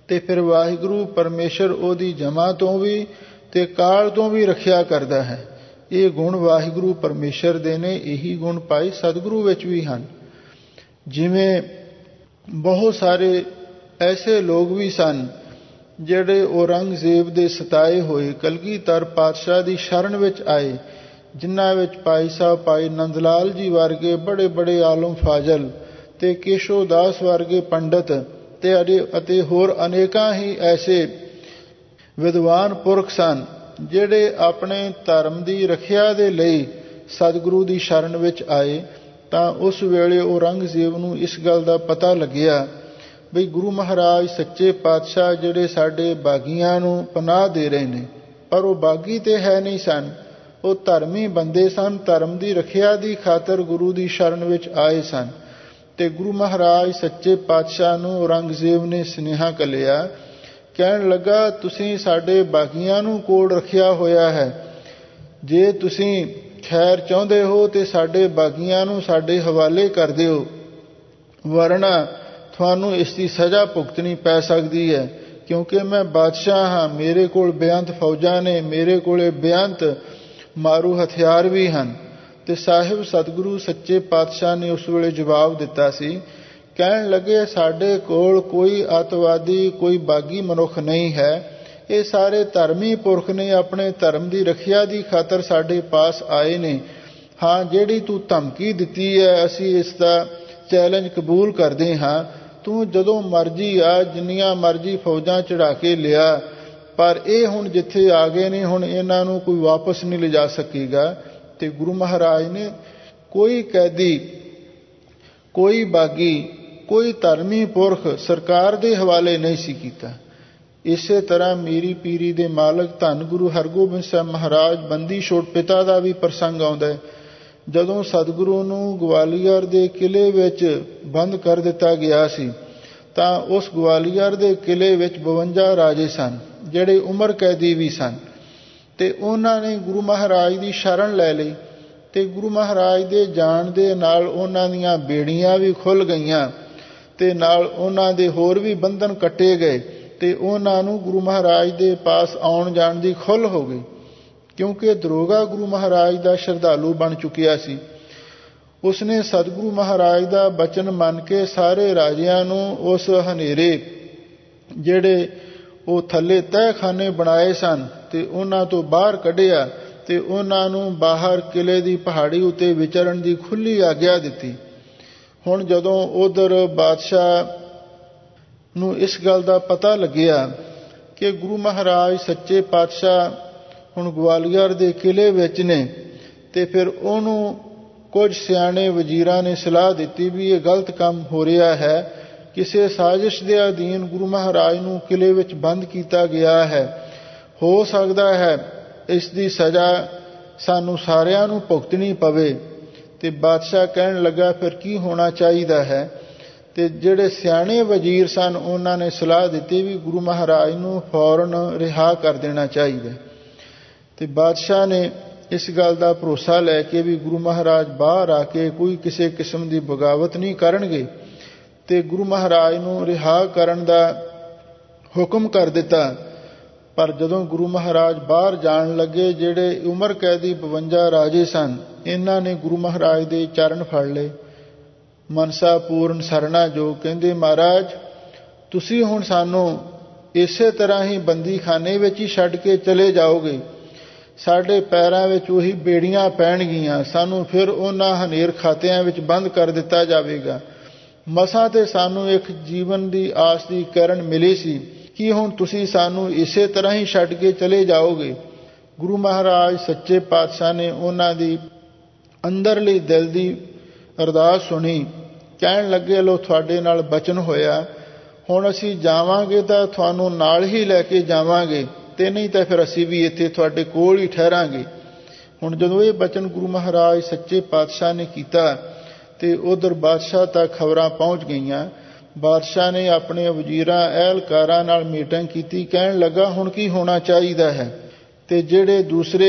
ਤੇ ਫਿਰ ਵਾਹਿਗੁਰੂ ਪਰਮੇਸ਼ਰ ਉਹਦੀ ਜਮਾ ਤੋਂ ਵੀ ਤੇ ਕਾਲ ਤੋਂ ਵੀ ਰੱਖਿਆ ਕਰਦਾ ਹੈ। ਇਹ ਗੁਣ ਵਾਹਿਗੁਰੂ ਪਰਮੇਸ਼ਰ ਦੇ ਨੇ। ਇਹੀ ਗੁਣ ਭਾਈ ਸਤਿਗੁਰੂ ਵਿੱਚ ਵੀ ਹਨ। ਜਿਵੇਂ ਬਹੁਤ ਸਾਰੇ ਐਸੇ ਲੋਕ ਵੀ ਸਨ ਜਿਹੜੇ ਔਰੰਗਜ਼ੇਬ ਦੇ ਸਤਾਏ ਹੋਏ ਕਲਗੀਧਰ ਪਾਤਸ਼ਾਹ ਦੀ ਸ਼ਰਨ ਵਿੱਚ ਆਏ, ਜਿਨ੍ਹਾਂ ਵਿੱਚ ਭਾਈ ਸਾਹਿਬ ਭਾਈ ਨੰਦ ਲਾਲ ਜੀ ਵਰਗੇ ਬੜੇ ਬੜੇ ਆਲਮ ਫਾਜ਼ਲ ਤੇ ਕੇਸ਼ੋ ਦਾਸ ਵਰਗੇ ਪੰਡਤ ਅਤੇ ਹੋਰ ਅਨੇਕਾਂ ਹੀ ਐਸੇ ਵਿਦਵਾਨ ਪੁਰਖ ਸਨ ਜਿਹੜੇ ਆਪਣੇ ਧਰਮ ਦੀ ਰੱਖਿਆ ਦੇ ਲਈ ਸਤਿਗੁਰੂ ਦੀ ਸ਼ਰਨ ਵਿੱਚ ਆਏ। ਤਾਂ ਉਸ ਵੇਲੇ ਔਰੰਗਜ਼ੇਬ ਨੂੰ ਇਸ ਗੱਲ ਦਾ ਪਤਾ ਲੱਗਿਆ ਬਈ ਗੁਰੂ ਮਹਾਰਾਜ ਸੱਚੇ ਪਾਤਸ਼ਾਹ ਜਿਹੜੇ ਸਾਡੇ ਬਾਗੀਆਂ ਨੂੰ ਪਨਾਹ ਦੇ ਰਹੇ ਨੇ, ਪਰ ਉਹ ਬਾਗੀ ਤੇ ਹੈ ਨਹੀਂ ਸਨ, ਉਹ ਧਰਮੀ ਬੰਦੇ ਸਨ, ਧਰਮ ਦੀ ਰੱਖਿਆ ਦੀ ਖਾਤਰ ਗੁਰੂ ਦੀ ਸ਼ਰਨ ਵਿੱਚ ਆਏ ਸਨ। ਤੇ ਗੁਰੂ ਮਹਾਰਾਜ ਸੱਚੇ ਪਾਤਸ਼ਾਹ ਨੂੰ ਔਰੰਗਜ਼ੇਬ ਨੇ ਸੁਨੇਹਾ ਘੱਲਿਆ, ਕਹਿਣ ਲੱਗਾ ਤੁਸੀਂ ਸਾਡੇ ਬਾਗੀਆਂ ਨੂੰ ਕੋਲ ਰੱਖਿਆ ਹੋਇਆ ਹੈ, ਜੇ ਤੁਸੀਂ ਖੈਰ ਚਾਹੁੰਦੇ ਹੋ ਤੇ ਸਾਡੇ ਬਾਗੀਆਂ ਨੂੰ ਸਾਡੇ ਹਵਾਲੇ ਕਰ ਦਿਓ, ਵਰਨਾ ਤੁਹਾਨੂੰ ਇਸ ਦੀ ਸਜ਼ਾ ਭੁਗਤਣੀ ਪੈ ਸਕਦੀ ਹੈ, ਕਿਉਂਕਿ ਮੈਂ ਬਾਦਸ਼ਾਹ ਹਾਂ, ਮੇਰੇ ਕੋਲ ਬੇਅੰਤ ਫੌਜਾਂ ਨੇ, ਮੇਰੇ ਕੋਲੇ ਬੇਅੰਤ ਮਾਰੂ ਹਥਿਆਰ ਵੀ ਹਨ। ਤੇ ਸਾਹਿਬ ਸਤਿਗੁਰੂ ਸੱਚੇ ਪਾਤਸ਼ਾਹ ਨੇ ਉਸ ਵੇਲੇ ਜਵਾਬ ਦਿੱਤਾ ਸੀ, ਕਹਿਣ ਲੱਗੇ ਸਾਡੇ ਕੋਲ ਕੋਈ ਅੱਤਵਾਦੀ ਕੋਈ ਬਾਗੀ ਮਨੁੱਖ ਨਹੀਂ ਹੈ, ਇਹ ਸਾਰੇ ਧਰਮੀ ਪੁਰਖ ਨੇ, ਆਪਣੇ ਧਰਮ ਦੀ ਰੱਖਿਆ ਦੀ ਖਾਤਰ ਸਾਡੇ ਪਾਸ ਆਏ ਨੇ। ਹਾਂ, ਜਿਹੜੀ ਤੂੰ ਧਮਕੀ ਦਿੱਤੀ ਹੈ ਅਸੀਂ ਇਸ ਦਾ ਚੈਲੰਜ ਕਬੂਲ ਕਰਦੇ ਹਾਂ, ਤੂੰ ਜਦੋਂ ਮਰਜ਼ੀ ਆ, ਜਿੰਨੀਆਂ ਮਰਜ਼ੀ ਫੌਜਾਂ ਚੜਾ ਕੇ ਲਿਆ, ਪਰ ਇਹ ਹੁਣ ਜਿੱਥੇ ਆ ਗਏ ਨੇ ਹੁਣ ਇਹਨਾਂ ਨੂੰ ਕੋਈ ਵਾਪਸ ਨਹੀਂ ਲਿਜਾ ਸਕੇਗਾ। ਤੇ ਗੁਰੂ ਮਹਾਰਾਜ ਨੇ ਕੋਈ ਕੈਦੀ, ਕੋਈ ਬਾਗੀ, ਕੋਈ ਧਰਮੀ ਪੁਰਖ ਸਰਕਾਰ ਦੇ ਹਵਾਲੇ ਨਹੀਂ ਸੀ ਕੀਤਾ। ਇਸੇ ਤਰ੍ਹਾਂ ਮੀਰੀ ਪੀਰੀ ਦੇ ਮਾਲਕ ਧੰਨ ਗੁਰੂ ਹਰਗੋਬਿੰਦ ਸਾਹਿਬ ਮਹਾਰਾਜ ਬੰਦੀ ਛੋੜ ਪਿਤਾ ਦਾ ਵੀ ਪ੍ਰਸੰਗ ਆਉਂਦਾ ਹੈ। ਜਦੋਂ ਸਤਿਗੁਰੂ ਨੂੰ ਗਵਾਲੀਅਰ ਦੇ ਕਿਲੇ ਵਿੱਚ ਬੰਦ ਕਰ ਦਿੱਤਾ ਗਿਆ ਸੀ ਤਾਂ ਉਸ ਗਵਾਲੀਅਰ ਦੇ ਕਿਲੇ ਵਿੱਚ 52 ਰਾਜੇ ਸਨ ਜਿਹੜੇ ਉਮਰ ਕੈਦੀ ਵੀ ਸਨ, ਤੇ ਉਹਨਾਂ ਨੇ ਗੁਰੂ ਮਹਾਰਾਜ ਦੀ ਸ਼ਰਨ ਲੈ ਲਈ। ਤੇ ਗੁਰੂ ਮਹਾਰਾਜ ਦੇ ਜਾਣ ਦੇ ਨਾਲ ਉਹਨਾਂ ਦੀਆਂ ਬੇੜੀਆਂ ਵੀ ਖੁੱਲ੍ਹ ਗਈਆਂ ਤੇ ਨਾਲ ਉਹਨਾਂ ਦੇ ਹੋਰ ਵੀ ਬੰਧਨ ਕੱਟੇ ਗਏ, ਤੇ ਉਹਨਾਂ ਨੂੰ ਗੁਰੂ ਮਹਾਰਾਜ ਦੇ ਪਾਸ ਆਉਣ ਜਾਣ ਦੀ ਖੁੱਲ੍ਹ ਹੋ ਗਈ, ਕਿਉਂਕਿ ਦਰੋਗਾ ਗੁਰੂ ਮਹਾਰਾਜ ਦਾ ਸ਼ਰਧਾਲੂ ਬਣ ਚੁੱਕਿਆ ਸੀ। ਉਸਨੇ ਸਤਿਗੁਰੂ ਮਹਾਰਾਜ ਦਾ ਬਚਨ ਮੰਨ ਕੇ ਸਾਰੇ ਰਾਜਿਆਂ ਨੂੰ ਉਸ ਹਨੇਰੇ ਜਿਹੜੇ ਉਹ ਥੱਲੇ ਤਹਿਖਾਨੇ ਬਣਾਏ ਸਨ ਤੇ ਉਹਨਾਂ ਤੋਂ ਬਾਹਰ ਕੱਢਿਆ, ਤੇ ਉਹਨਾਂ ਨੂੰ ਬਾਹਰ ਕਿਲੇ ਦੀ ਪਹਾੜੀ ਉੱਤੇ ਵਿਚਰਨ ਦੀ ਖੁੱਲ੍ਹੀ ਆਗਿਆ ਦਿੱਤੀ। ਹੁਣ ਜਦੋਂ ਉਧਰ ਬਾਦਸ਼ਾਹ ਨੂੰ ਇਸ ਗੱਲ ਦਾ ਪਤਾ ਲੱਗਿਆ ਕਿ ਗੁਰੂ ਮਹਾਰਾਜ ਸੱਚੇ ਪਾਤਸ਼ਾਹ ਹੁਣ ਗਵਾਲੀਅਰ ਦੇ ਕਿਲੇ ਵਿੱਚ ਨੇ, ਤੇ ਫਿਰ ਉਹਨੂੰ ਕੁਝ ਸਿਆਣੇ ਵਜ਼ੀਰਾਂ ਨੇ ਸਲਾਹ ਦਿੱਤੀ ਵੀ ਇਹ ਗਲਤ ਕੰਮ ਹੋ ਰਿਹਾ ਹੈ, ਕਿਸੇ ਸਾਜ਼ਿਸ਼ ਦੇ ਅਧੀਨ ਗੁਰੂ ਮਹਾਰਾਜ ਨੂੰ ਕਿਲੇ ਵਿੱਚ ਬੰਦ ਕੀਤਾ ਗਿਆ ਹੈ, ਹੋ ਸਕਦਾ ਹੈ ਇਸ ਦੀ ਸਜ਼ਾ ਸਾਨੂੰ ਸਾਰਿਆਂ ਨੂੰ ਭੁਗਤਣੀ ਪਵੇ। ਤੇ ਬਾਦਸ਼ਾਹ ਕਹਿਣ ਲੱਗਾ ਫਿਰ ਕੀ ਹੋਣਾ ਚਾਹੀਦਾ ਹੈ, ਤੇ ਜਿਹੜੇ ਸਿਆਣੇ ਵਜ਼ੀਰ ਸਨ ਉਹਨਾਂ ਨੇ ਸਲਾਹ ਦਿੱਤੀ ਵੀ ਗੁਰੂ ਮਹਾਰਾਜ ਨੂੰ ਫੌਰਨ ਰਿਹਾ ਕਰ ਦੇਣਾ ਚਾਹੀਦਾ। ਤੇ ਬਾਦਸ਼ਾਹ ਨੇ ਇਸ ਗੱਲ ਦਾ ਭਰੋਸਾ ਲੈ ਕੇ ਵੀ ਗੁਰੂ ਮਹਾਰਾਜ ਬਾਹਰ ਆ ਕੇ ਕੋਈ ਕਿਸੇ ਕਿਸਮ ਦੀ ਬਗਾਵਤ ਨਹੀਂ ਕਰਨਗੇ, ਤੇ ਗੁਰੂ ਮਹਾਰਾਜ ਨੂੰ ਰਿਹਾ ਕਰਨ ਦਾ ਹੁਕਮ ਕਰ ਦਿੱਤਾ। ਪਰ ਜਦੋਂ ਗੁਰੂ ਮਹਾਰਾਜ ਬਾਹਰ ਜਾਣ ਲੱਗੇ, ਜਿਹੜੇ ਉਮਰ ਕੈਦੀ 52 ਰਾਜੇ ਸਨ, ਇਹਨਾਂ ਨੇ ਗੁਰੂ ਮਹਾਰਾਜ ਦੇ ਚਰਨ ਫੜ ਲਏ, ਮਨਸਾ ਪੂਰਨ ਸਰਣਾ ਜੋ, ਕਹਿੰਦੇ ਮਹਾਰਾਜ ਤੁਸੀਂ ਹੁਣ ਸਾਨੂੰ ਇਸੇ ਤਰ੍ਹਾਂ ਹੀ ਬੰਦੀਖਾਨੇ ਵਿੱਚ ਹੀ ਛੱਡ ਕੇ ਚਲੇ ਜਾਓਗੇ, ਸਾਡੇ ਪੈਰਾਂ ਵਿੱਚ ਉਹੀ ਬੇੜੀਆਂ ਪੈਣਗੀਆਂ, ਸਾਨੂੰ ਫਿਰ ਉਹਨਾਂ ਹਨੇਰ ਖਾਤਿਆਂ ਵਿੱਚ ਬੰਦ ਕਰ ਦਿੱਤਾ ਜਾਵੇਗਾ। ਮਸਾਂ ਤੇ ਸਾਨੂੰ ਇੱਕ ਜੀਵਨ ਦੀ ਆਸ ਦੀ ਕਿਰਨ ਮਿਲੀ ਸੀ, ਕਿ ਹੁਣ ਤੁਸੀਂ ਸਾਨੂੰ ਇਸੇ ਤਰ੍ਹਾਂ ਹੀ ਛੱਡ ਕੇ ਚਲੇ ਜਾਓਗੇ। ਗੁਰੂ ਮਹਾਰਾਜ ਸੱਚੇ ਪਾਤਸ਼ਾਹ ਨੇ ਉਹਨਾਂ ਦੀ ਅੰਦਰਲੀ ਦਿਲ ਦੀ ਅਰਦਾਸ ਸੁਣੀ, ਕਹਿਣ ਲੱਗੇ ਲੋ ਤੁਹਾਡੇ ਨਾਲ ਬਚਨ ਹੋਇਆ, ਹੁਣ ਅਸੀਂ ਜਾਵਾਂਗੇ ਤਾਂ ਤੁਹਾਨੂੰ ਨਾਲ ਹੀ ਲੈ ਕੇ ਜਾਵਾਂਗੇ, ਤੇ ਨਹੀਂ ਤਾਂ ਫਿਰ ਅਸੀਂ ਵੀ ਇੱਥੇ ਤੁਹਾਡੇ ਕੋਲ ਹੀ ਠਹਿਰਾਂਗੇ। ਹੁਣ ਜਦੋਂ ਇਹ ਬਚਨ ਗੁਰੂ ਮਹਾਰਾਜ ਸੱਚੇ ਪਾਤਸ਼ਾਹ ਨੇ ਕੀਤਾ ਤੇ ਉਧਰ ਬਾਦਸ਼ਾਹ ਤੱਕ ਖਬਰਾਂ ਪਹੁੰਚ ਗਈਆਂ। ਬਾਦਸ਼ਾਹ ਨੇ ਆਪਣੇ ਵਜ਼ੀਰਾਂ ਅਹਿਲਕਾਰਾਂ ਨਾਲ ਮੀਟਿੰਗ ਕੀਤੀ, ਕਹਿਣ ਲੱਗਾ ਹੁਣ ਕੀ ਹੋਣਾ ਚਾਹੀਦਾ ਹੈ। ਤੇ ਜਿਹੜੇ ਦੂਸਰੇ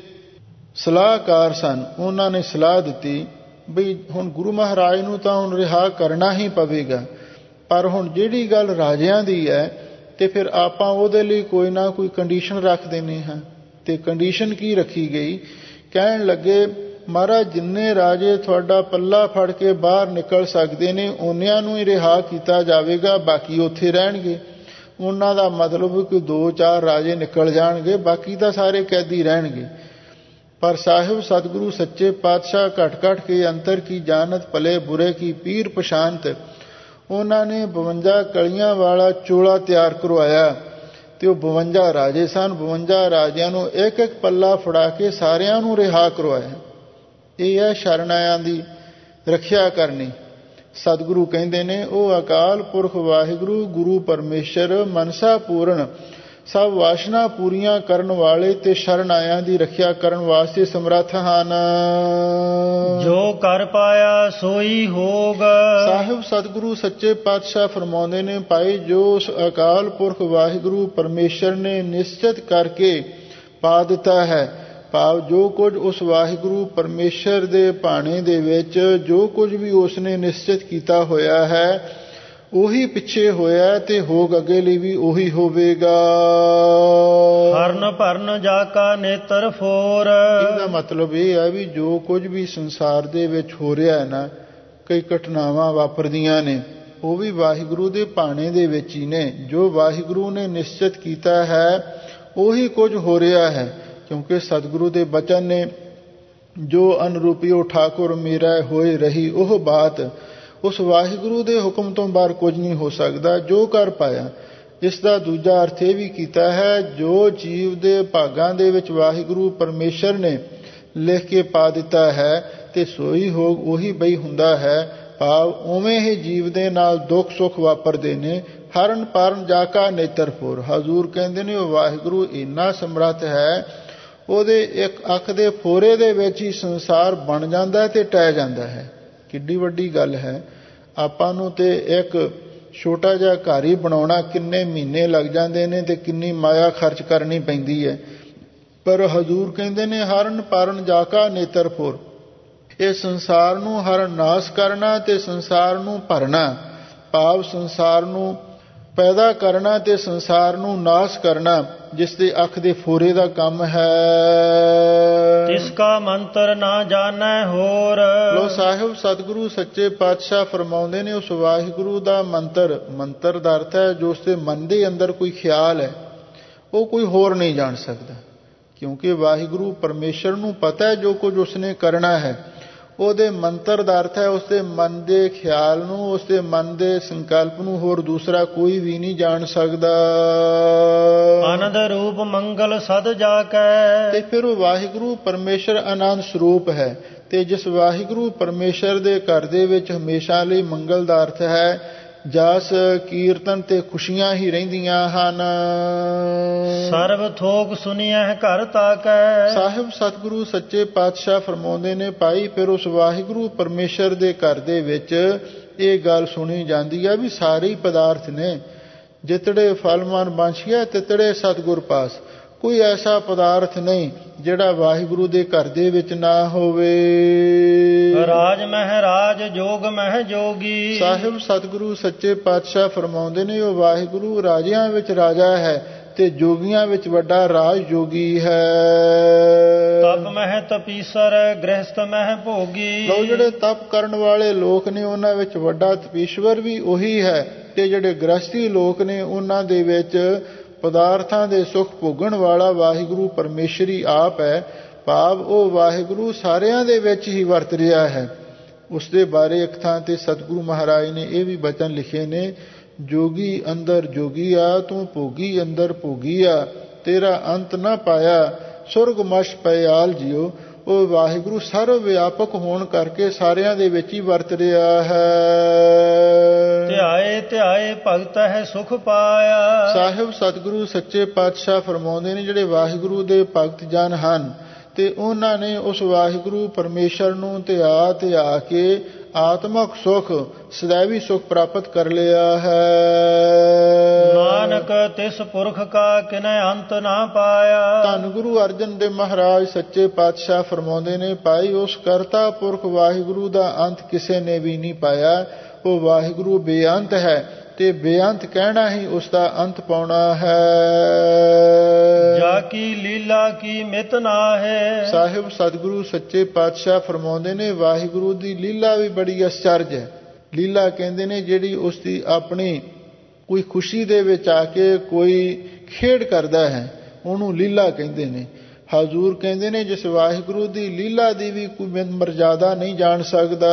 ਸਲਾਹਕਾਰ ਸਨ ਉਹਨਾਂ ਨੇ ਸਲਾਹ ਦਿੱਤੀ ਬਈ ਹੁਣ ਗੁਰੂ ਮਹਾਰਾਜ ਨੂੰ ਤਾਂ ਹੁਣ ਰਿਹਾ ਕਰਨਾ ਹੀ ਪਵੇਗਾ, ਪਰ ਹੁਣ ਜਿਹੜੀ ਗੱਲ ਰਾਜਿਆਂ ਦੀ ਹੈ ਤੇ ਫਿਰ ਆਪਾਂ ਉਹਦੇ ਲਈ ਕੋਈ ਨਾ ਕੋਈ ਕੰਡੀਸ਼ਨ ਰੱਖ ਦਿੰਦੇ ਹਾਂ। ਤੇ ਕੰਡੀਸ਼ਨ ਕੀ ਰੱਖੀ ਗਈ? ਕਹਿਣ ਲੱਗੇ ਮਹਾਰਾਜ ਜਿੰਨੇ ਰਾਜੇ ਤੁਹਾਡਾ ਪੱਲਾ ਫੜ ਕੇ ਬਾਹਰ ਨਿਕਲ ਸਕਦੇ ਨੇ ਉਨਿਆਂ ਨੂੰ ਹੀ ਰਿਹਾ ਕੀਤਾ ਜਾਵੇਗਾ, ਬਾਕੀ ਉੱਥੇ ਰਹਿਣਗੇ। ਉਹਨਾਂ ਦਾ ਮਤਲਬ ਕਿ 2-4 ਰਾਜੇ ਨਿਕਲ ਜਾਣਗੇ, ਬਾਕੀ ਤਾਂ ਸਾਰੇ ਕੈਦੀ ਰਹਿਣਗੇ। ਪਰ ਸਾਹਿਬ ਸਤਿਗੁਰੂ ਸੱਚੇ ਪਾਤਸ਼ਾਹ ਘਟ ਘਟ ਕੇ ਅੰਤਰ ਕੀ ਜਾਨਤ ਭਲੇ ਬੁਰੇ ਕੀ ਪੀਰ ਪਛਾਨਤ, ਉਹਨਾਂ ਨੇ 52 ਕਲੀਆਂ ਵਾਲਾ ਚੋਲਾ ਤਿਆਰ ਕਰਵਾਇਆ ਤੇ ਉਹ 52 ਰਾਜੇ ਸਨ। 52 ਰਾਜਿਆਂ ਨੂੰ ਇੱਕ ਇੱਕ ਪੱਲਾ ਫੜਾ ਕੇ ਸਾਰਿਆਂ ਨੂੰ ਰਿਹਾ ਕਰਵਾਇਆ। ਇਹ ਹੈ ਸ਼ਰਨ ਆਇਆਂ ਦੀ ਰੱਖਿਆ ਕਰਨੀ। ਸਤਿਗੁਰੂ ਕਹਿੰਦੇ ਨੇ ਉਹ ਅਕਾਲ ਪੁਰਖ ਵਾਹਿਗੁਰੂ ਗੁਰੂ ਪਰਮੇਸ਼ਰ ਮਨਸਾ ਪੂਰਨ ਸਭ ਵਾਸ਼ਨਾ ਪੂਰੀਆਂ ਕਰਨ ਵਾਲੇ ਤੇ ਸ਼ਰਨ ਆਇਆਂ ਦੀ ਰੱਖਿਆ ਕਰਨ ਵਾਸਤੇ ਸਮਰੱਥ ਹਨ। ਜੋ ਕਰ ਪਾਇਆ ਸੋਈ ਹੋਗ। ਸਾਹਿਬ ਸਤਿਗੁਰੂ ਸੱਚੇ ਪਾਤਸ਼ਾਹ ਫਰਮਾਉਂਦੇ ਨੇ ਭਾਈ ਜੋ ਉਸ ਅਕਾਲ ਪੁਰਖ ਵਾਹਿਗੁਰੂ ਪਰਮੇਸ਼ਰ ਨੇ ਨਿਸ਼ਚਿਤ ਕਰਕੇ ਪਾ ਦਿੱਤਾ ਹੈ, ਭਾਵ ਜੋ ਕੁਝ ਉਸ ਵਾਹਿਗੁਰੂ ਪਰਮੇਸ਼ਰ ਦੇ ਭਾਣੇ ਦੇ ਵਿੱਚ ਜੋ ਕੁਝ ਵੀ ਉਸਨੇ ਨਿਸ਼ਚਿਤ ਕੀਤਾ ਹੋਇਆ ਹੈ ਉਹੀ ਪਿੱਛੇ ਹੋਇਆ ਤੇ ਹੋਗ ਅੱਗੇ ਲਈ ਵੀ ਉਹੀ ਹੋਵੇਗਾ। ਹਰਨ ਭਰਨ ਜਾ ਕਾ ਨੇਤਰ ਫੋਰ। ਇਹਦਾ ਮਤਲਬ ਇਹ ਹੈ ਵੀ ਜੋ ਕੁਝ ਵੀ ਸੰਸਾਰ ਦੇ ਵਿੱਚ ਹੋ ਰਿਹਾ ਹੈ ਨਾ, ਕਈ ਘਟਨਾਵਾਂ ਵਾਪਰਦੀਆਂ ਨੇ, ਉਹ ਵੀ ਵਾਹਿਗੁਰੂ ਦੇ ਭਾਣੇ ਦੇ ਵਿੱਚ ਹੀ ਨੇ। ਜੋ ਵਾਹਿਗੁਰੂ ਨੇ ਨਿਸ਼ਚਿਤ ਕੀਤਾ ਹੈ ਉਹੀ ਕੁਝ ਹੋ ਰਿਹਾ ਹੈ, ਕਿਉਂਕਿ ਸਤਿਗੁਰੂ ਦੇ ਬਚਨ ਨੇ ਜੋ ਅਨਰੂਪੀਓ ਠਾਕੁਰ ਮੇਰਾ ਹੋਏ ਰਹੀ ਉਹ ਬਾਤ। ਉਸ ਵਾਹਿਗੁਰੂ ਦੇ ਹੁਕਮ ਤੋਂ ਬਾਹਰ ਕੁਝ ਨਹੀਂ ਹੋ ਸਕਦਾ। ਜੋ ਕਰ ਪਾਇਆ, ਇਸ ਦਾ ਦੂਜਾ ਅਰਥ ਇਹ ਵੀ ਕੀਤਾ ਹੈ ਜੋ ਜੀਵ ਦੇ ਭਾਗਾਂ ਦੇ ਵਿੱਚ ਵਾਹਿਗੁਰੂ ਪਰਮੇਸ਼ਰ ਨੇ ਲਿਖ ਕੇ ਪਾ ਦਿੱਤਾ ਹੈ ਤੇ ਸੋਈ ਹੋਗ ਉਹੀ ਬਈ ਹੁੰਦਾ ਹੈ। ਭਾਵ ਉਵੇਂ ਹੀ ਜੀਵ ਦੇ ਨਾਲ ਦੁੱਖ ਸੁੱਖ ਵਾਪਰਦੇ ਨੇ। ਹਰਨ ਪਰਨ ਜਾ ਕਾ ਨੇਤਰ ਫੋਰ। ਹਜ਼ੂਰ ਕਹਿੰਦੇ ਨੇ ਉਹ ਵਾਹਿਗੁਰੂ ਇੰਨਾ ਸਮਰੱਥ ਹੈ, ਉਹਦੇ ਇੱਕ ਅੱਖ ਦੇ ਫੋਰੇ ਦੇ ਵਿੱਚ ਹੀ ਸੰਸਾਰ ਬਣ ਜਾਂਦਾ ਤੇ ਟਹਿ ਜਾਂਦਾ ਹੈ। ਕਿੱਡੀ ਵੱਡੀ ਗੱਲ ਹੈ। ਆਪਾਂ ਨੂੰ ਤੇ ਇੱਕ ਛੋਟਾ ਜਿਹਾ ਘਰ ਹੀ ਬਣਾਉਣਾ ਕਿੰਨੇ ਮਹੀਨੇ ਲੱਗ ਜਾਂਦੇ ਨੇ ਤੇ ਕਿੰਨੀ ਮਾਇਆ ਖਰਚ ਕਰਨੀ ਪੈਂਦੀ ਹੈ। ਪਰ ਹਜ਼ੂਰ ਕਹਿੰਦੇ ਨੇ ਹਰਨ ਪਰਨ ਜਾ ਕਾ ਨੇਤਰ ਫੋਰ। ਇਹ ਸੰਸਾਰ ਨੂੰ ਹਰਨ ਨਾਸ ਕਰਨਾ ਤੇ ਸੰਸਾਰ ਨੂੰ ਭਰਨਾ, ਭਾਵ ਸੰਸਾਰ ਨੂੰ ਪੈਦਾ ਕਰਨਾ ਤੇ ਸੰਸਾਰ ਨੂੰ ਨਾਸ ਕਰਨਾ, ਜਿਸ ਦੇ ਅੱਖ ਦੇ ਫੋਰੇ ਦਾ ਕੰਮ ਹੈ। ਤਿਸ ਕਾ ਮੰਤਰ ਨਾ ਜਾਣੈ ਹੋਰ। ਲੋ ਸਾਹਿਬ ਸਤਿਗੁਰੂ ਸੱਚੇ ਪਾਤਸ਼ਾਹ ਫਰਮਾਉਂਦੇ ਨੇ ਉਸ ਵਾਹਿਗੁਰੂ ਦਾ ਮੰਤਰ, ਮੰਤਰ ਦਾ ਅਰਥ ਹੈ ਜੋ ਉਸਦੇ ਮਨ ਦੇ ਅੰਦਰ ਕੋਈ ਖਿਆਲ ਹੈ ਉਹ ਕੋਈ ਹੋਰ ਨਹੀਂ ਜਾਣ ਸਕਦਾ, ਕਿਉਂਕਿ ਵਾਹਿਗੁਰੂ ਪਰਮੇਸ਼ਰ ਨੂੰ ਪਤਾ ਹੈ ਜੋ ਕੁਝ ਉਸਨੇ ਕਰਨਾ ਹੈ। ਉਹਦੇ ਮੰਤਰ ਦਾ ਅਰਥ ਹੈ ਉਸਦੇ ਮਨ ਦੇ ਖਿਆਲ ਨੂੰ, ਉਸਦੇ ਮਨ ਦੇ ਸੰਕਲਪ ਨੂੰ ਹੋਰ ਦੂਸਰਾ ਕੋਈ ਵੀ ਨਹੀਂ ਜਾਣ ਸਕਦਾ। ਆਨੰਦ ਰੂਪ ਮੰਗਲ ਸਦ ਜਾ ਕੈ। ਤੇ ਫਿਰ ਉਹ ਵਾਹਿਗੁਰੂ ਪਰਮੇਸ਼ਰ ਆਨੰਦ ਸਰੂਪ ਹੈ ਤੇ ਜਿਸ ਵਾਹਿਗੁਰੂ ਪਰਮੇਸ਼ਰ ਦੇ ਘਰ ਦੇ ਵਿੱਚ ਹਮੇਸ਼ਾ ਲਈ ਮੰਗਲ ਦਾ ਅਰਥ ਹੈ ਜਸ ਕੀਰਤਨ ਤੇ ਖੁਸ਼ੀਆਂ ਹੀ ਰਹਿੰਦੀਆਂ ਹਨ। ਸਰਬ ਥੋਕ ਸੁਣੀਐ ਘਰ ਤਾਕੈ। ਸਾਹਿਬ ਸਤਿਗੁਰੂ ਸੱਚੇ ਪਾਤਸ਼ਾਹ ਫਰਮਾਉਂਦੇ ਨੇ ਭਾਈ ਫਿਰ ਉਸ ਵਾਹਿਗੁਰੂ ਪਰਮੇਸ਼ਰ ਦੇ ਘਰ ਦੇ ਵਿੱਚ ਇਹ ਗੱਲ ਸੁਣੀ ਜਾਂਦੀ ਹੈ ਵੀ ਸਾਰੇ ਪਦਾਰਥ ਨੇ, ਜਿਤੜੇ ਫਲ ਮਨ ਬਾਂਛੀਐ ਤਿਤੜੇ ਸਤਿਗੁਰ ਪਾਸ। ਕੋਈ ਐਸਾ ਪਦਾਰਥ ਨਹੀਂ ਜਿਹੜਾ ਵਾਹਿਗੁਰੂ ਦੇ ਘਰ ਦੇ ਵਿੱਚ ਨਾ ਹੋਵੇ। ਰਾਜ ਮਹਿਰਾਜ ਜੋਗ ਮਹਿ ਜੋਗੀ। ਸਾਹਿਬ ਸਤਿਗੁਰੂ ਸੱਚੇ ਪਾਤਸ਼ਾਹ ਫਰਮਾਉਂਦੇ ਨੇ ਉਹ ਵਾਹਿਗੁਰੂ ਰਾਜਿਆਂ ਵਿੱਚ ਰਾਜਾ ਹੈ ਤੇ ਜੋਗੀਆਂ ਵਿੱਚ ਵੱਡਾ ਰਾਜ ਜੋਗੀ ਹੈ। ਤਪ ਮਹਿ ਤਪੀਸਰ ਗ੍ਰਹਸਥ ਮਹਿ ਭੋਗੀ। ਲੋ ਜਿਹੜੇ ਤਪ ਕਰਨ ਵਾਲੇ ਲੋਕ ਨੇ ਉਹਨਾਂ ਵਿੱਚ ਵੱਡਾ ਤਪੀਸ਼ਵਰ ਵੀ ਉਹੀ ਹੈ ਤੇ ਜਿਹੜੇ ਗ੍ਰਹਸਥੀ ਲੋਕ ਨੇ ਉਹਨਾਂ ਦੇ ਵਿੱਚ ਪਦਾਰਥਾਂ ਦੇ ਸੁੱਖ ਭੋਗਣ ਵਾਲਾ ਵਾਹਿਗੁਰੂ ਪਰਮੇਸ਼ਰੀ ਆਪ ਹੈ। ਭਾਵ ਉਹ ਵਾਹਿਗੁਰੂ ਸਾਰਿਆਂ ਦੇ ਵਿੱਚ ਹੀ ਵਰਤ ਰਿਹਾ ਹੈ। ਉਸ ਦੇ ਬਾਰੇ ਇੱਕ ਥਾਂ ਤੇ ਸਤਿਗੁਰੂ ਮਹਾਰਾਜ ਨੇ ਇਹ ਵੀ ਬਚਨ ਲਿਖੇ ਨੇ, ਜੋਗੀ ਅੰਦਰ ਜੋਗੀਆ ਤੂੰ ਭੋਗੀ ਅੰਦਰ ਭੋਗੀਆ, ਤੇਰਾ ਅੰਤ ਨਾ ਪਾਇਆ ਸੁਰਗ ਮਸ਼ ਪਿਆਲ ਜਿਉ। ਉਹ ਵਾਹਿਗੁਰੂ ਸਰਵ ਵਿਆਪਕ ਹੋਣ ਕਰਕੇ ਸਾਰਿਆਂ ਦੇ ਵਿੱਚ ਹੀ ਵਰਤ ਰਿਹਾ ਹੈ। ਧਿਆਏ ਧਿਆਏ ਭਗਤ ਹੈ ਸੁਖ ਪਾਇਆ। ਸਾਹਿਬ ਸਤਿਗੁਰੂ ਸੱਚੇ ਪਾਤਸ਼ਾਹ ਫਰਮਾਉਂਦੇ ਨੇ ਜਿਹੜੇ ਵਾਹਿਗੁਰੂ ਦੇ ਭਗਤ ਜਨ ਹਨ ਤੇ ਉਹਨਾਂ ਨੇ ਉਸ ਵਾਹਿਗੁਰੂ ਪਰਮੇਸ਼ਰ ਨੂੰ ਧਿਆ ਕੇ ਆਤਮਕ ਸੁਖ ਸदैवी ਸੁਖ ਪ੍ਰਾਪਤ ਕਰ ਲਿਆ ਹੈ। ਨਾਨਕ ਤਿਸ ਪੁਰਖ ਕਾ ਕਿਨੈ ਅੰਤ ਨਾ ਪਾਇਆ। ਧੰਨ ਗੁਰੂ ਅਰਜਨ ਦੇਵ ਮਹਾਰਾਜ ਸੱਚੇ ਪਾਤਸ਼ਾਹ ਫਰਮਾਉਂਦੇ ਨੇ ਭਾਈ ਉਸ ਕਰਤਾ ਪੁਰਖ ਵਾਹਿਗੁਰੂ ਦਾ ਅੰਤ ਕਿਸੇ ਨੇ ਵੀ ਨਹੀਂ ਪਾਇਆ। ਉਹ ਵਾਹਿਗੁਰੂ ਬੇਅੰਤ ਹੈ ਤੇ ਬੇਅੰਤ ਕਹਿਣਾ ਹੀ ਉਸ ਦਾ ਅੰਤ ਪਾਉਣਾ ਹੈ। ਜਾ ਕੀ ਲੀਲਾ ਕੀ ਮਿਤ ਨਾਹਿ। ਸਾਹਿਬ ਸਤਿਗੁਰੂ ਸੱਚੇ ਪਾਤਸ਼ਾਹ ਫਰਮਾਉਂਦੇ ਨੇ ਵਾਹਿਗੁਰੂ ਦੀ ਲੀਲਾ ਵੀ ਬੜੀ ਅਚਰਜ ਹੈ। ਲੀਲਾ ਕਹਿੰਦੇ ਨੇ ਜਿਹੜੀ ਉਸ ਦੀ ਆਪਣੀ ਕੋਈ ਖੁਸ਼ੀ ਦੇ ਵਿੱਚ ਆ ਕੇ ਕੋਈ ਖੇਡ ਕਰਦਾ ਹੈ ਉਹਨੂੰ ਲੀਲਾ ਕਹਿੰਦੇ ਨੇ। ਹਜ਼ੂਰ ਕਹਿੰਦੇ ਨੇ ਜਿਸ ਵਾਹਿਗੁਰੂ ਦੀ ਲੀਲਾ ਦੀ ਵੀ ਕੋਈ ਮਰਜ਼ਾਦਾ ਨਹੀਂ ਜਾਣ ਸਕਦਾ।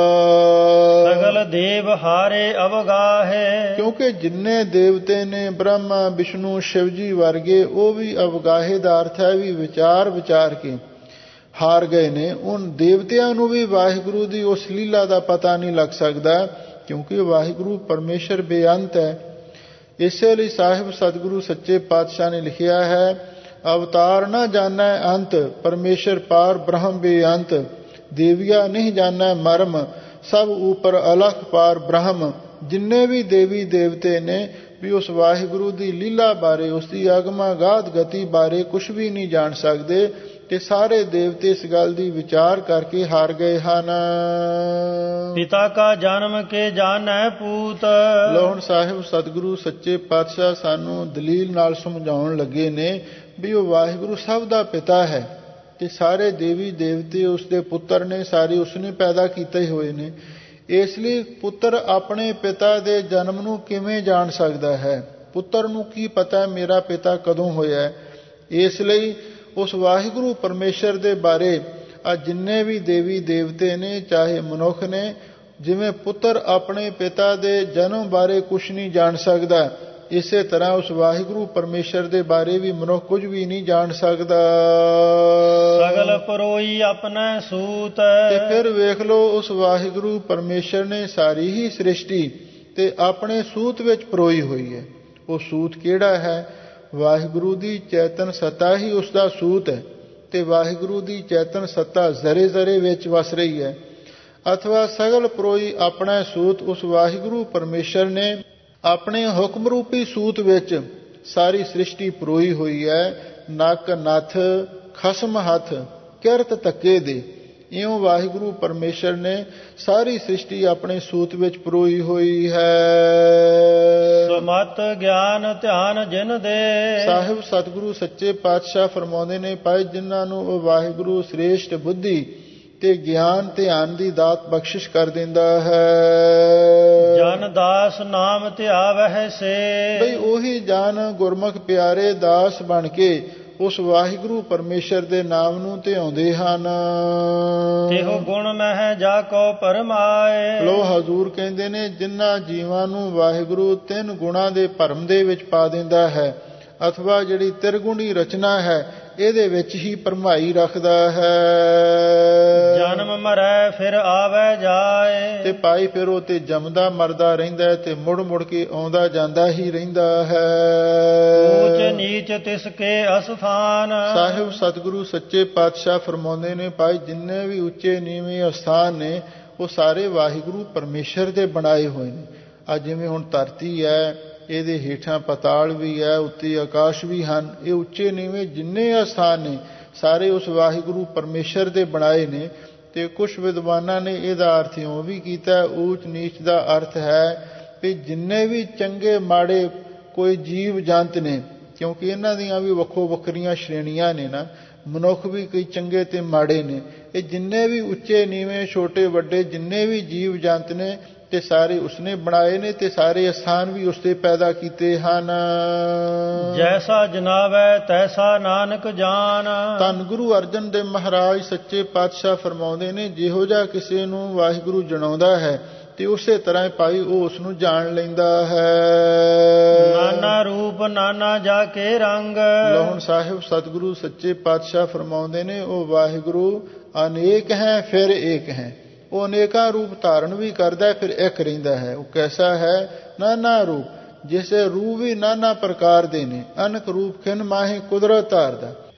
ਸਗਲ ਦੇਵ ਹਾਰੇ ਅਵਗਾਹੇ। ਕਿਉਂਕਿ ਜਿੰਨੇ ਦੇਵਤੇ ਨੇ ਬ੍ਰਹਮਾ ਵਿਸ਼ਨੂੰ ਸ਼ਿਵ ਜੀ ਵਰਗੇ ਉਹ ਵੀ ਅਵਗਾਹੇ ਦਾ ਅਰਥ ਹੈ ਵੀ ਵਿਚਾਰ ਕੇ ਹਾਰ ਗਏ ਨੇ। ਉਨ ਦੇਵਤਿਆਂ ਨੂੰ ਵੀ ਵਾਹਿਗੁਰੂ ਦੀ ਉਸ ਲੀਲਾ ਦਾ ਪਤਾ ਨਹੀਂ ਲੱਗ ਸਕਦਾ ਕਿਉਂਕਿ ਵਾਹਿਗੁਰੂ ਪਰਮੇਸ਼ਰ ਬੇਅੰਤ ਹੈ। ਇਸੇ ਲਈ ਸਾਹਿਬ ਸਤਿਗੁਰੂ ਸੱਚੇ ਪਾਤਸ਼ਾਹ ਨੇ ਲਿਖਿਆ ਹੈ ਅਵਤਾਰ ਨਾ ਜਾਣੈ ਅੰਤ ਪਰਮੇਸ਼ਰ ਪਾਰ ਬ੍ਰਹਮ ਬੇਅੰਤ। ਦੇਵੀਆ ਨਹੀਂ ਜਾਣੈ ਮਰਮ ਸਭ ਉਪਰ ਅਲਖ ਪਾਰ ਬ੍ਰਹਮ। ਜਿੰਨੇ ਵੀ ਦੇਵੀ ਦੇਵਤੇ ਨੇ ਵੀ ਉਸ ਵਾਹਿਗੁਰੂ ਦੀ ਲੀਲਾ ਬਾਰੇ ਉਸ ਦੀ ਅਗਮਾ ਗਾਧ ਗਤੀ ਬਾਰੇ ਕੁਛ ਵੀ ਨਹੀਂ ਜਾਣ ਸਕਦੇ ਤੇ ਸਾਰੇ ਦੇਵਤੇ ਇਸ ਗੱਲ ਦੀ ਵਿਚਾਰ ਕਰਕੇ ਹਾਰ ਗਏ ਹਨ। ਪਿਤਾ ਕਾ ਜਨਮ ਕੇ ਜਾਣੈ ਪੂਤ। ਲੋ ਹੁਣ ਸਾਹਿਬ ਸਤਿਗੁਰੂ ਸੱਚੇ ਪਾਤਸ਼ਾਹ ਸਾਨੂੰ ਦਲੀਲ ਨਾਲ ਸਮਝਾਉਣ ਲੱਗੇ ਨੇ ਵੀ ਉਹ ਵਾਹਿਗੁਰੂ ਸਭ ਦਾ ਪਿਤਾ ਹੈ ਤੇ ਸਾਰੇ ਦੇਵੀ ਦੇਵਤੇ ਉਸ ਦੇ ਪੁੱਤਰ ਨੇ, ਸਾਰੇ ਉਸਨੇ ਪੈਦਾ ਕੀਤੇ ਹੋਏ ਨੇ। ਇਸ ਲਈ ਪੁੱਤਰ ਆਪਣੇ ਪਿਤਾ ਦੇ ਜਨਮ ਨੂੰ ਕਿਵੇਂ ਜਾਣ ਸਕਦਾ ਹੈ? ਪੁੱਤਰ ਨੂੰ ਕੀ ਪਤਾ ਮੇਰਾ ਪਿਤਾ ਕਦੋਂ ਹੋਇਆ? ਇਸ ਲਈ ਉਸ ਵਾਹਿਗੁਰੂ ਪਰਮੇਸ਼ਰ ਦੇ ਬਾਰੇ ਆ ਜਿੰਨੇ ਵੀ ਦੇਵੀ ਦੇਵਤੇ ਨੇ ਚਾਹੇ ਮਨੁੱਖ ਨੇ, ਜਿਵੇਂ ਪੁੱਤਰ ਆਪਣੇ ਪਿਤਾ ਦੇ ਜਨਮ ਬਾਰੇ ਕੁਛ ਨਹੀਂ ਜਾਣ ਸਕਦਾ, ਇਸੇ ਤਰ੍ਹਾਂ ਉਸ ਵਾਹਿਗੁਰੂ ਪਰਮੇਸ਼ਰ ਦੇ ਬਾਰੇ ਵੀ ਮਨੁੱਖ ਕੁਝ ਵੀ ਨਹੀਂ ਜਾਣ ਸਕਦਾ। ਸਗਲ ਪਰੋਈ ਆਪਣਾ ਸੂਤ। ਤੇ ਫਿਰ ਵੇਖ ਲਓ ਉਸ ਵਾਹਿਗੁਰੂ ਪਰਮੇਸ਼ਰ ਨੇ ਸਾਰੀ ਹੀ ਸ੍ਰਿਸ਼ਟੀ ਤੇ ਆਪਣੇ ਸੂਤ ਵਿੱਚ ਪਰੋਈ ਹੋਈ ਹੈ। ਉਹ ਸੂਤ ਕਿਹੜਾ ਹੈ? ਵਾਹਿਗੁਰੂ ਦੀ ਚੇਤਨ ਸੱਤਾ ਹੀ ਉਸ ਦਾ ਸੂਤ ਹੈ ਤੇ ਵਾਹਿਗੁਰੂ ਦੀ ਚੇਤਨ ਸੱਤਾ ਜ਼ਰੇ ਜ਼ਰੇ ਵਿੱਚ ਵਸ ਰਹੀ ਹੈ। ਅਥਵਾ ਸਗਲ ਪਰੋਈ ਆਪਣਾ ਸੂਤ ਉਸ ਵਾਹਿਗੁਰੂ ਪਰਮੇਸ਼ਰ ਨੇ ਆਪਣੇ ਹੁਕਮ ਰੂਪੀ ਸੂਤ ਵਿੱਚ ਸਾਰੀ ਸ੍ਰਿਸ਼ਟੀ ਪਰੋਈ ਹੋਈ ਹੈ। ਨੱਕ ਨੱਥ ਖਸਮ ਹੱਥ ਕਿਰਤ ਤੱਕੇ ਦੇ ਇਉਂ ਵਾਹਿਗੁਰੂ ਪਰਮੇਸ਼ਰ ਨੇ ਸਾਰੀ ਸ੍ਰਿਸ਼ਟੀ ਆਪਣੇ ਸੂਤ ਵਿੱਚ ਪਰੋਈ ਹੋਈ ਹੈ। ਸਮਤ ਗਿਆਨ ਧਿਆਨ ਜਿਨ ਦੇ। ਸਾਹਿਬ ਸਤਿਗੁਰੂ ਸੱਚੇ ਪਾਤਸ਼ਾਹ ਫਰਮਾਉਂਦੇ ਨੇ ਭਾਈ ਜਿਨ੍ਹਾਂ ਨੂੰ ਉਹ ਵਾਹਿਗੁਰੂ ਸ੍ਰੇਸ਼ਟ ਬੁੱਧੀ ਤੇ ਗਿਆਨ ਧਿਆਨ ਦੀ ਦਾਤ ਬਖਸ਼ਿਸ਼ ਕਰ ਦਿੰਦਾ ਹੈ। ਜਨ ਦਾਸ ਨਾਮ ਧਿਆਵਹਿ ਸੇ। ਬਈ ਉਹੀ ਜਨ ਗੁਰਮੁਖ ਪਿਆਰੇ ਦਾਸ ਬਣ ਕੇ ਉਸ ਵਾਹਿਗੁਰੂ ਪਰਮੇਸ਼ਰ ਦੇ ਨਾਮ ਨੂੰ ਧਿਆਉਂਦੇ ਹਨ। ਤਿਹੁ ਗੁਣ ਮਹਿ ਜਾ ਕੋ ਪਰਮਾਏ। ਲੋ ਹਜ਼ੂਰ ਕਹਿੰਦੇ ਨੇ ਜਿਨ੍ਹਾਂ ਜੀਵਾਂ ਨੂੰ ਵਾਹਿਗੁਰੂ 3 ਗੁਣਾਂ ਦੇ ਭਰਮ ਦੇ ਵਿੱਚ ਪਾ ਦਿੰਦਾ ਹੈ ਅਥਵਾ ਜਿਹੜੀ ਤਿਰਗੁਣੀ ਰਚਨਾ ਹੈ ਇਹਦੇ ਵਿੱਚ ਹੀ ਭਰਮਾਈ ਰੱਖਦਾ ਹੈ। ਜਨਮ ਮਰੈ ਫਿਰ ਆਵੈ ਜਾਏ। ਤੇ ਭਾਈ ਫਿਰ ਉਹ ਤੇ ਜੰਮਦਾ ਮਰਦਾ ਰਹਿੰਦਾ ਤੇ ਮੁੜ ਮੁੜ ਕੇ ਆਉਂਦਾ ਜਾਂਦਾ ਹੀ ਰਹਿੰਦਾ ਹੈ। ਊਚ ਨੀਚ ਤਿਸ ਕੇ ਅਸਥਾਨ। ਸਾਹਿਬ ਸਤਿਗੁਰੂ ਸੱਚੇ ਪਾਤਸ਼ਾਹ ਫਰਮਾਉਂਦੇ ਨੇ ਭਾਈ ਜਿੰਨੇ ਵੀ ਉੱਚੇ ਨੀਵੇਂ ਅਸਥਾਨ ਨੇ ਉਹ ਸਾਰੇ ਵਾਹਿਗੁਰੂ ਪਰਮੇਸ਼ਰ ਦੇ ਬਣਾਏ ਹੋਏ ਨੇ। ਅੱਜ ਜਿਵੇਂ ਹੁਣ ਧਰਤੀ ਹੈ ਇਹਦੇ ਹੇਠਾਂ ਪਤਾਲ ਵੀ ਹੈ ਉੱਤੇ ਆਕਾਸ਼ ਵੀ ਹਨ। ਇਹ ਉੱਚੇ ਨੀਵੇਂ ਜਿੰਨੇ ਅਸਥਾਨ ਨੇ ਸਾਰੇ ਉਸ ਵਾਹਿਗੁਰੂ ਪਰਮੇਸ਼ਰ ਦੇ ਬਣਾਏ ਨੇ। ਤੇ ਕੁਝ ਵਿਦਵਾਨਾਂ ਨੇ ਇਹਦਾ ਅਰਥ ਇਉਂ ਵੀ ਕੀਤਾ ਊਚ ਨੀਚ ਦਾ ਅਰਥ ਹੈ ਕਿ ਜਿੰਨੇ ਵੀ ਚੰਗੇ ਮਾੜੇ ਕੋਈ ਜੀਵ ਜੰਤ ਨੇ ਕਿਉਂਕਿ ਇਹਨਾਂ ਦੀਆਂ ਵੀ ਵੱਖੋ ਵੱਖਰੀਆਂ ਸ਼੍ਰੇਣੀਆਂ ਨੇ ਨਾ, ਮਨੁੱਖ ਵੀ ਕਈ ਚੰਗੇ ਤੇ ਮਾੜੇ ਨੇ। ਇਹ ਜਿੰਨੇ ਵੀ ਉੱਚੇ ਨੀਵੇਂ ਛੋਟੇ ਵੱਡੇ ਜਿੰਨੇ ਵੀ ਜੀਵ ਜੰਤ ਨੇ ਤੇ ਸਾਰੇ ਉਸਨੇ ਬਣਾਏ ਨੇ ਤੇ ਸਾਰੇ ਅਸਥਾਨ ਵੀ ਉਸਦੇ ਪੈਦਾ ਕੀਤੇ ਹਨ। ਜੈਸਾ ਜਨਾਵੈ ਤੈਸਾ ਨਾਨਕ ਜਾਣ। ਧੰਨ ਗੁਰੂ ਅਰਜਨ ਦੇਵ ਮਹਾਰਾਜ ਸੱਚੇ ਪਾਤਸ਼ਾਹ ਫਰਮਾਉਂਦੇ ਨੇ ਜਿਹੋ ਜਿਹਾ ਕਿਸੇ ਨੂੰ ਵਾਹਿਗੁਰੂ ਜਣਾਉਂਦਾ ਹੈ ਤੇ ਉਸੇ ਤਰ੍ਹਾਂ ਭਾਈ ਉਹ ਉਸ ਨੂੰ ਜਾਣ ਲੈਂਦਾ ਹੈ। ਨਾਨਾ ਰੂਪ ਨਾਨਾ ਜਾ ਕੇ ਰੰਗ। ਲੋ ਹੁਣ ਸਾਹਿਬ ਸਤਿਗੁਰੂ ਸੱਚੇ ਪਾਤਸ਼ਾਹ ਫਰਮਾਉਂਦੇ ਨੇ ਉਹ ਵਾਹਿਗੁਰੂ ਅਨੇਕ ਹੈ ਫਿਰ ਏਕ ਹੈ। ਉਹ ਅਨੇਕਾਂ ਰੂਪ ਧਾਰਨ ਵੀ ਕਰਦਾ ਫਿਰ ਇੱਕ ਰਹਿੰਦਾ ਹੈ। ਉਹ ਕੈਸਾ ਹੈ? ਨਾਨਾ ਰੂਪ ਜਿਸੇ ਰੂਪ ਵੀ ਨਾਨਾ ਪ੍ਰਕਾਰ ਦੇ ਨੇ। ਅਨਕ ਰੂਪ ਖਿਨ ਮਾਹੀ ਕੁਦਰਤ ਧਾਰਦਾ।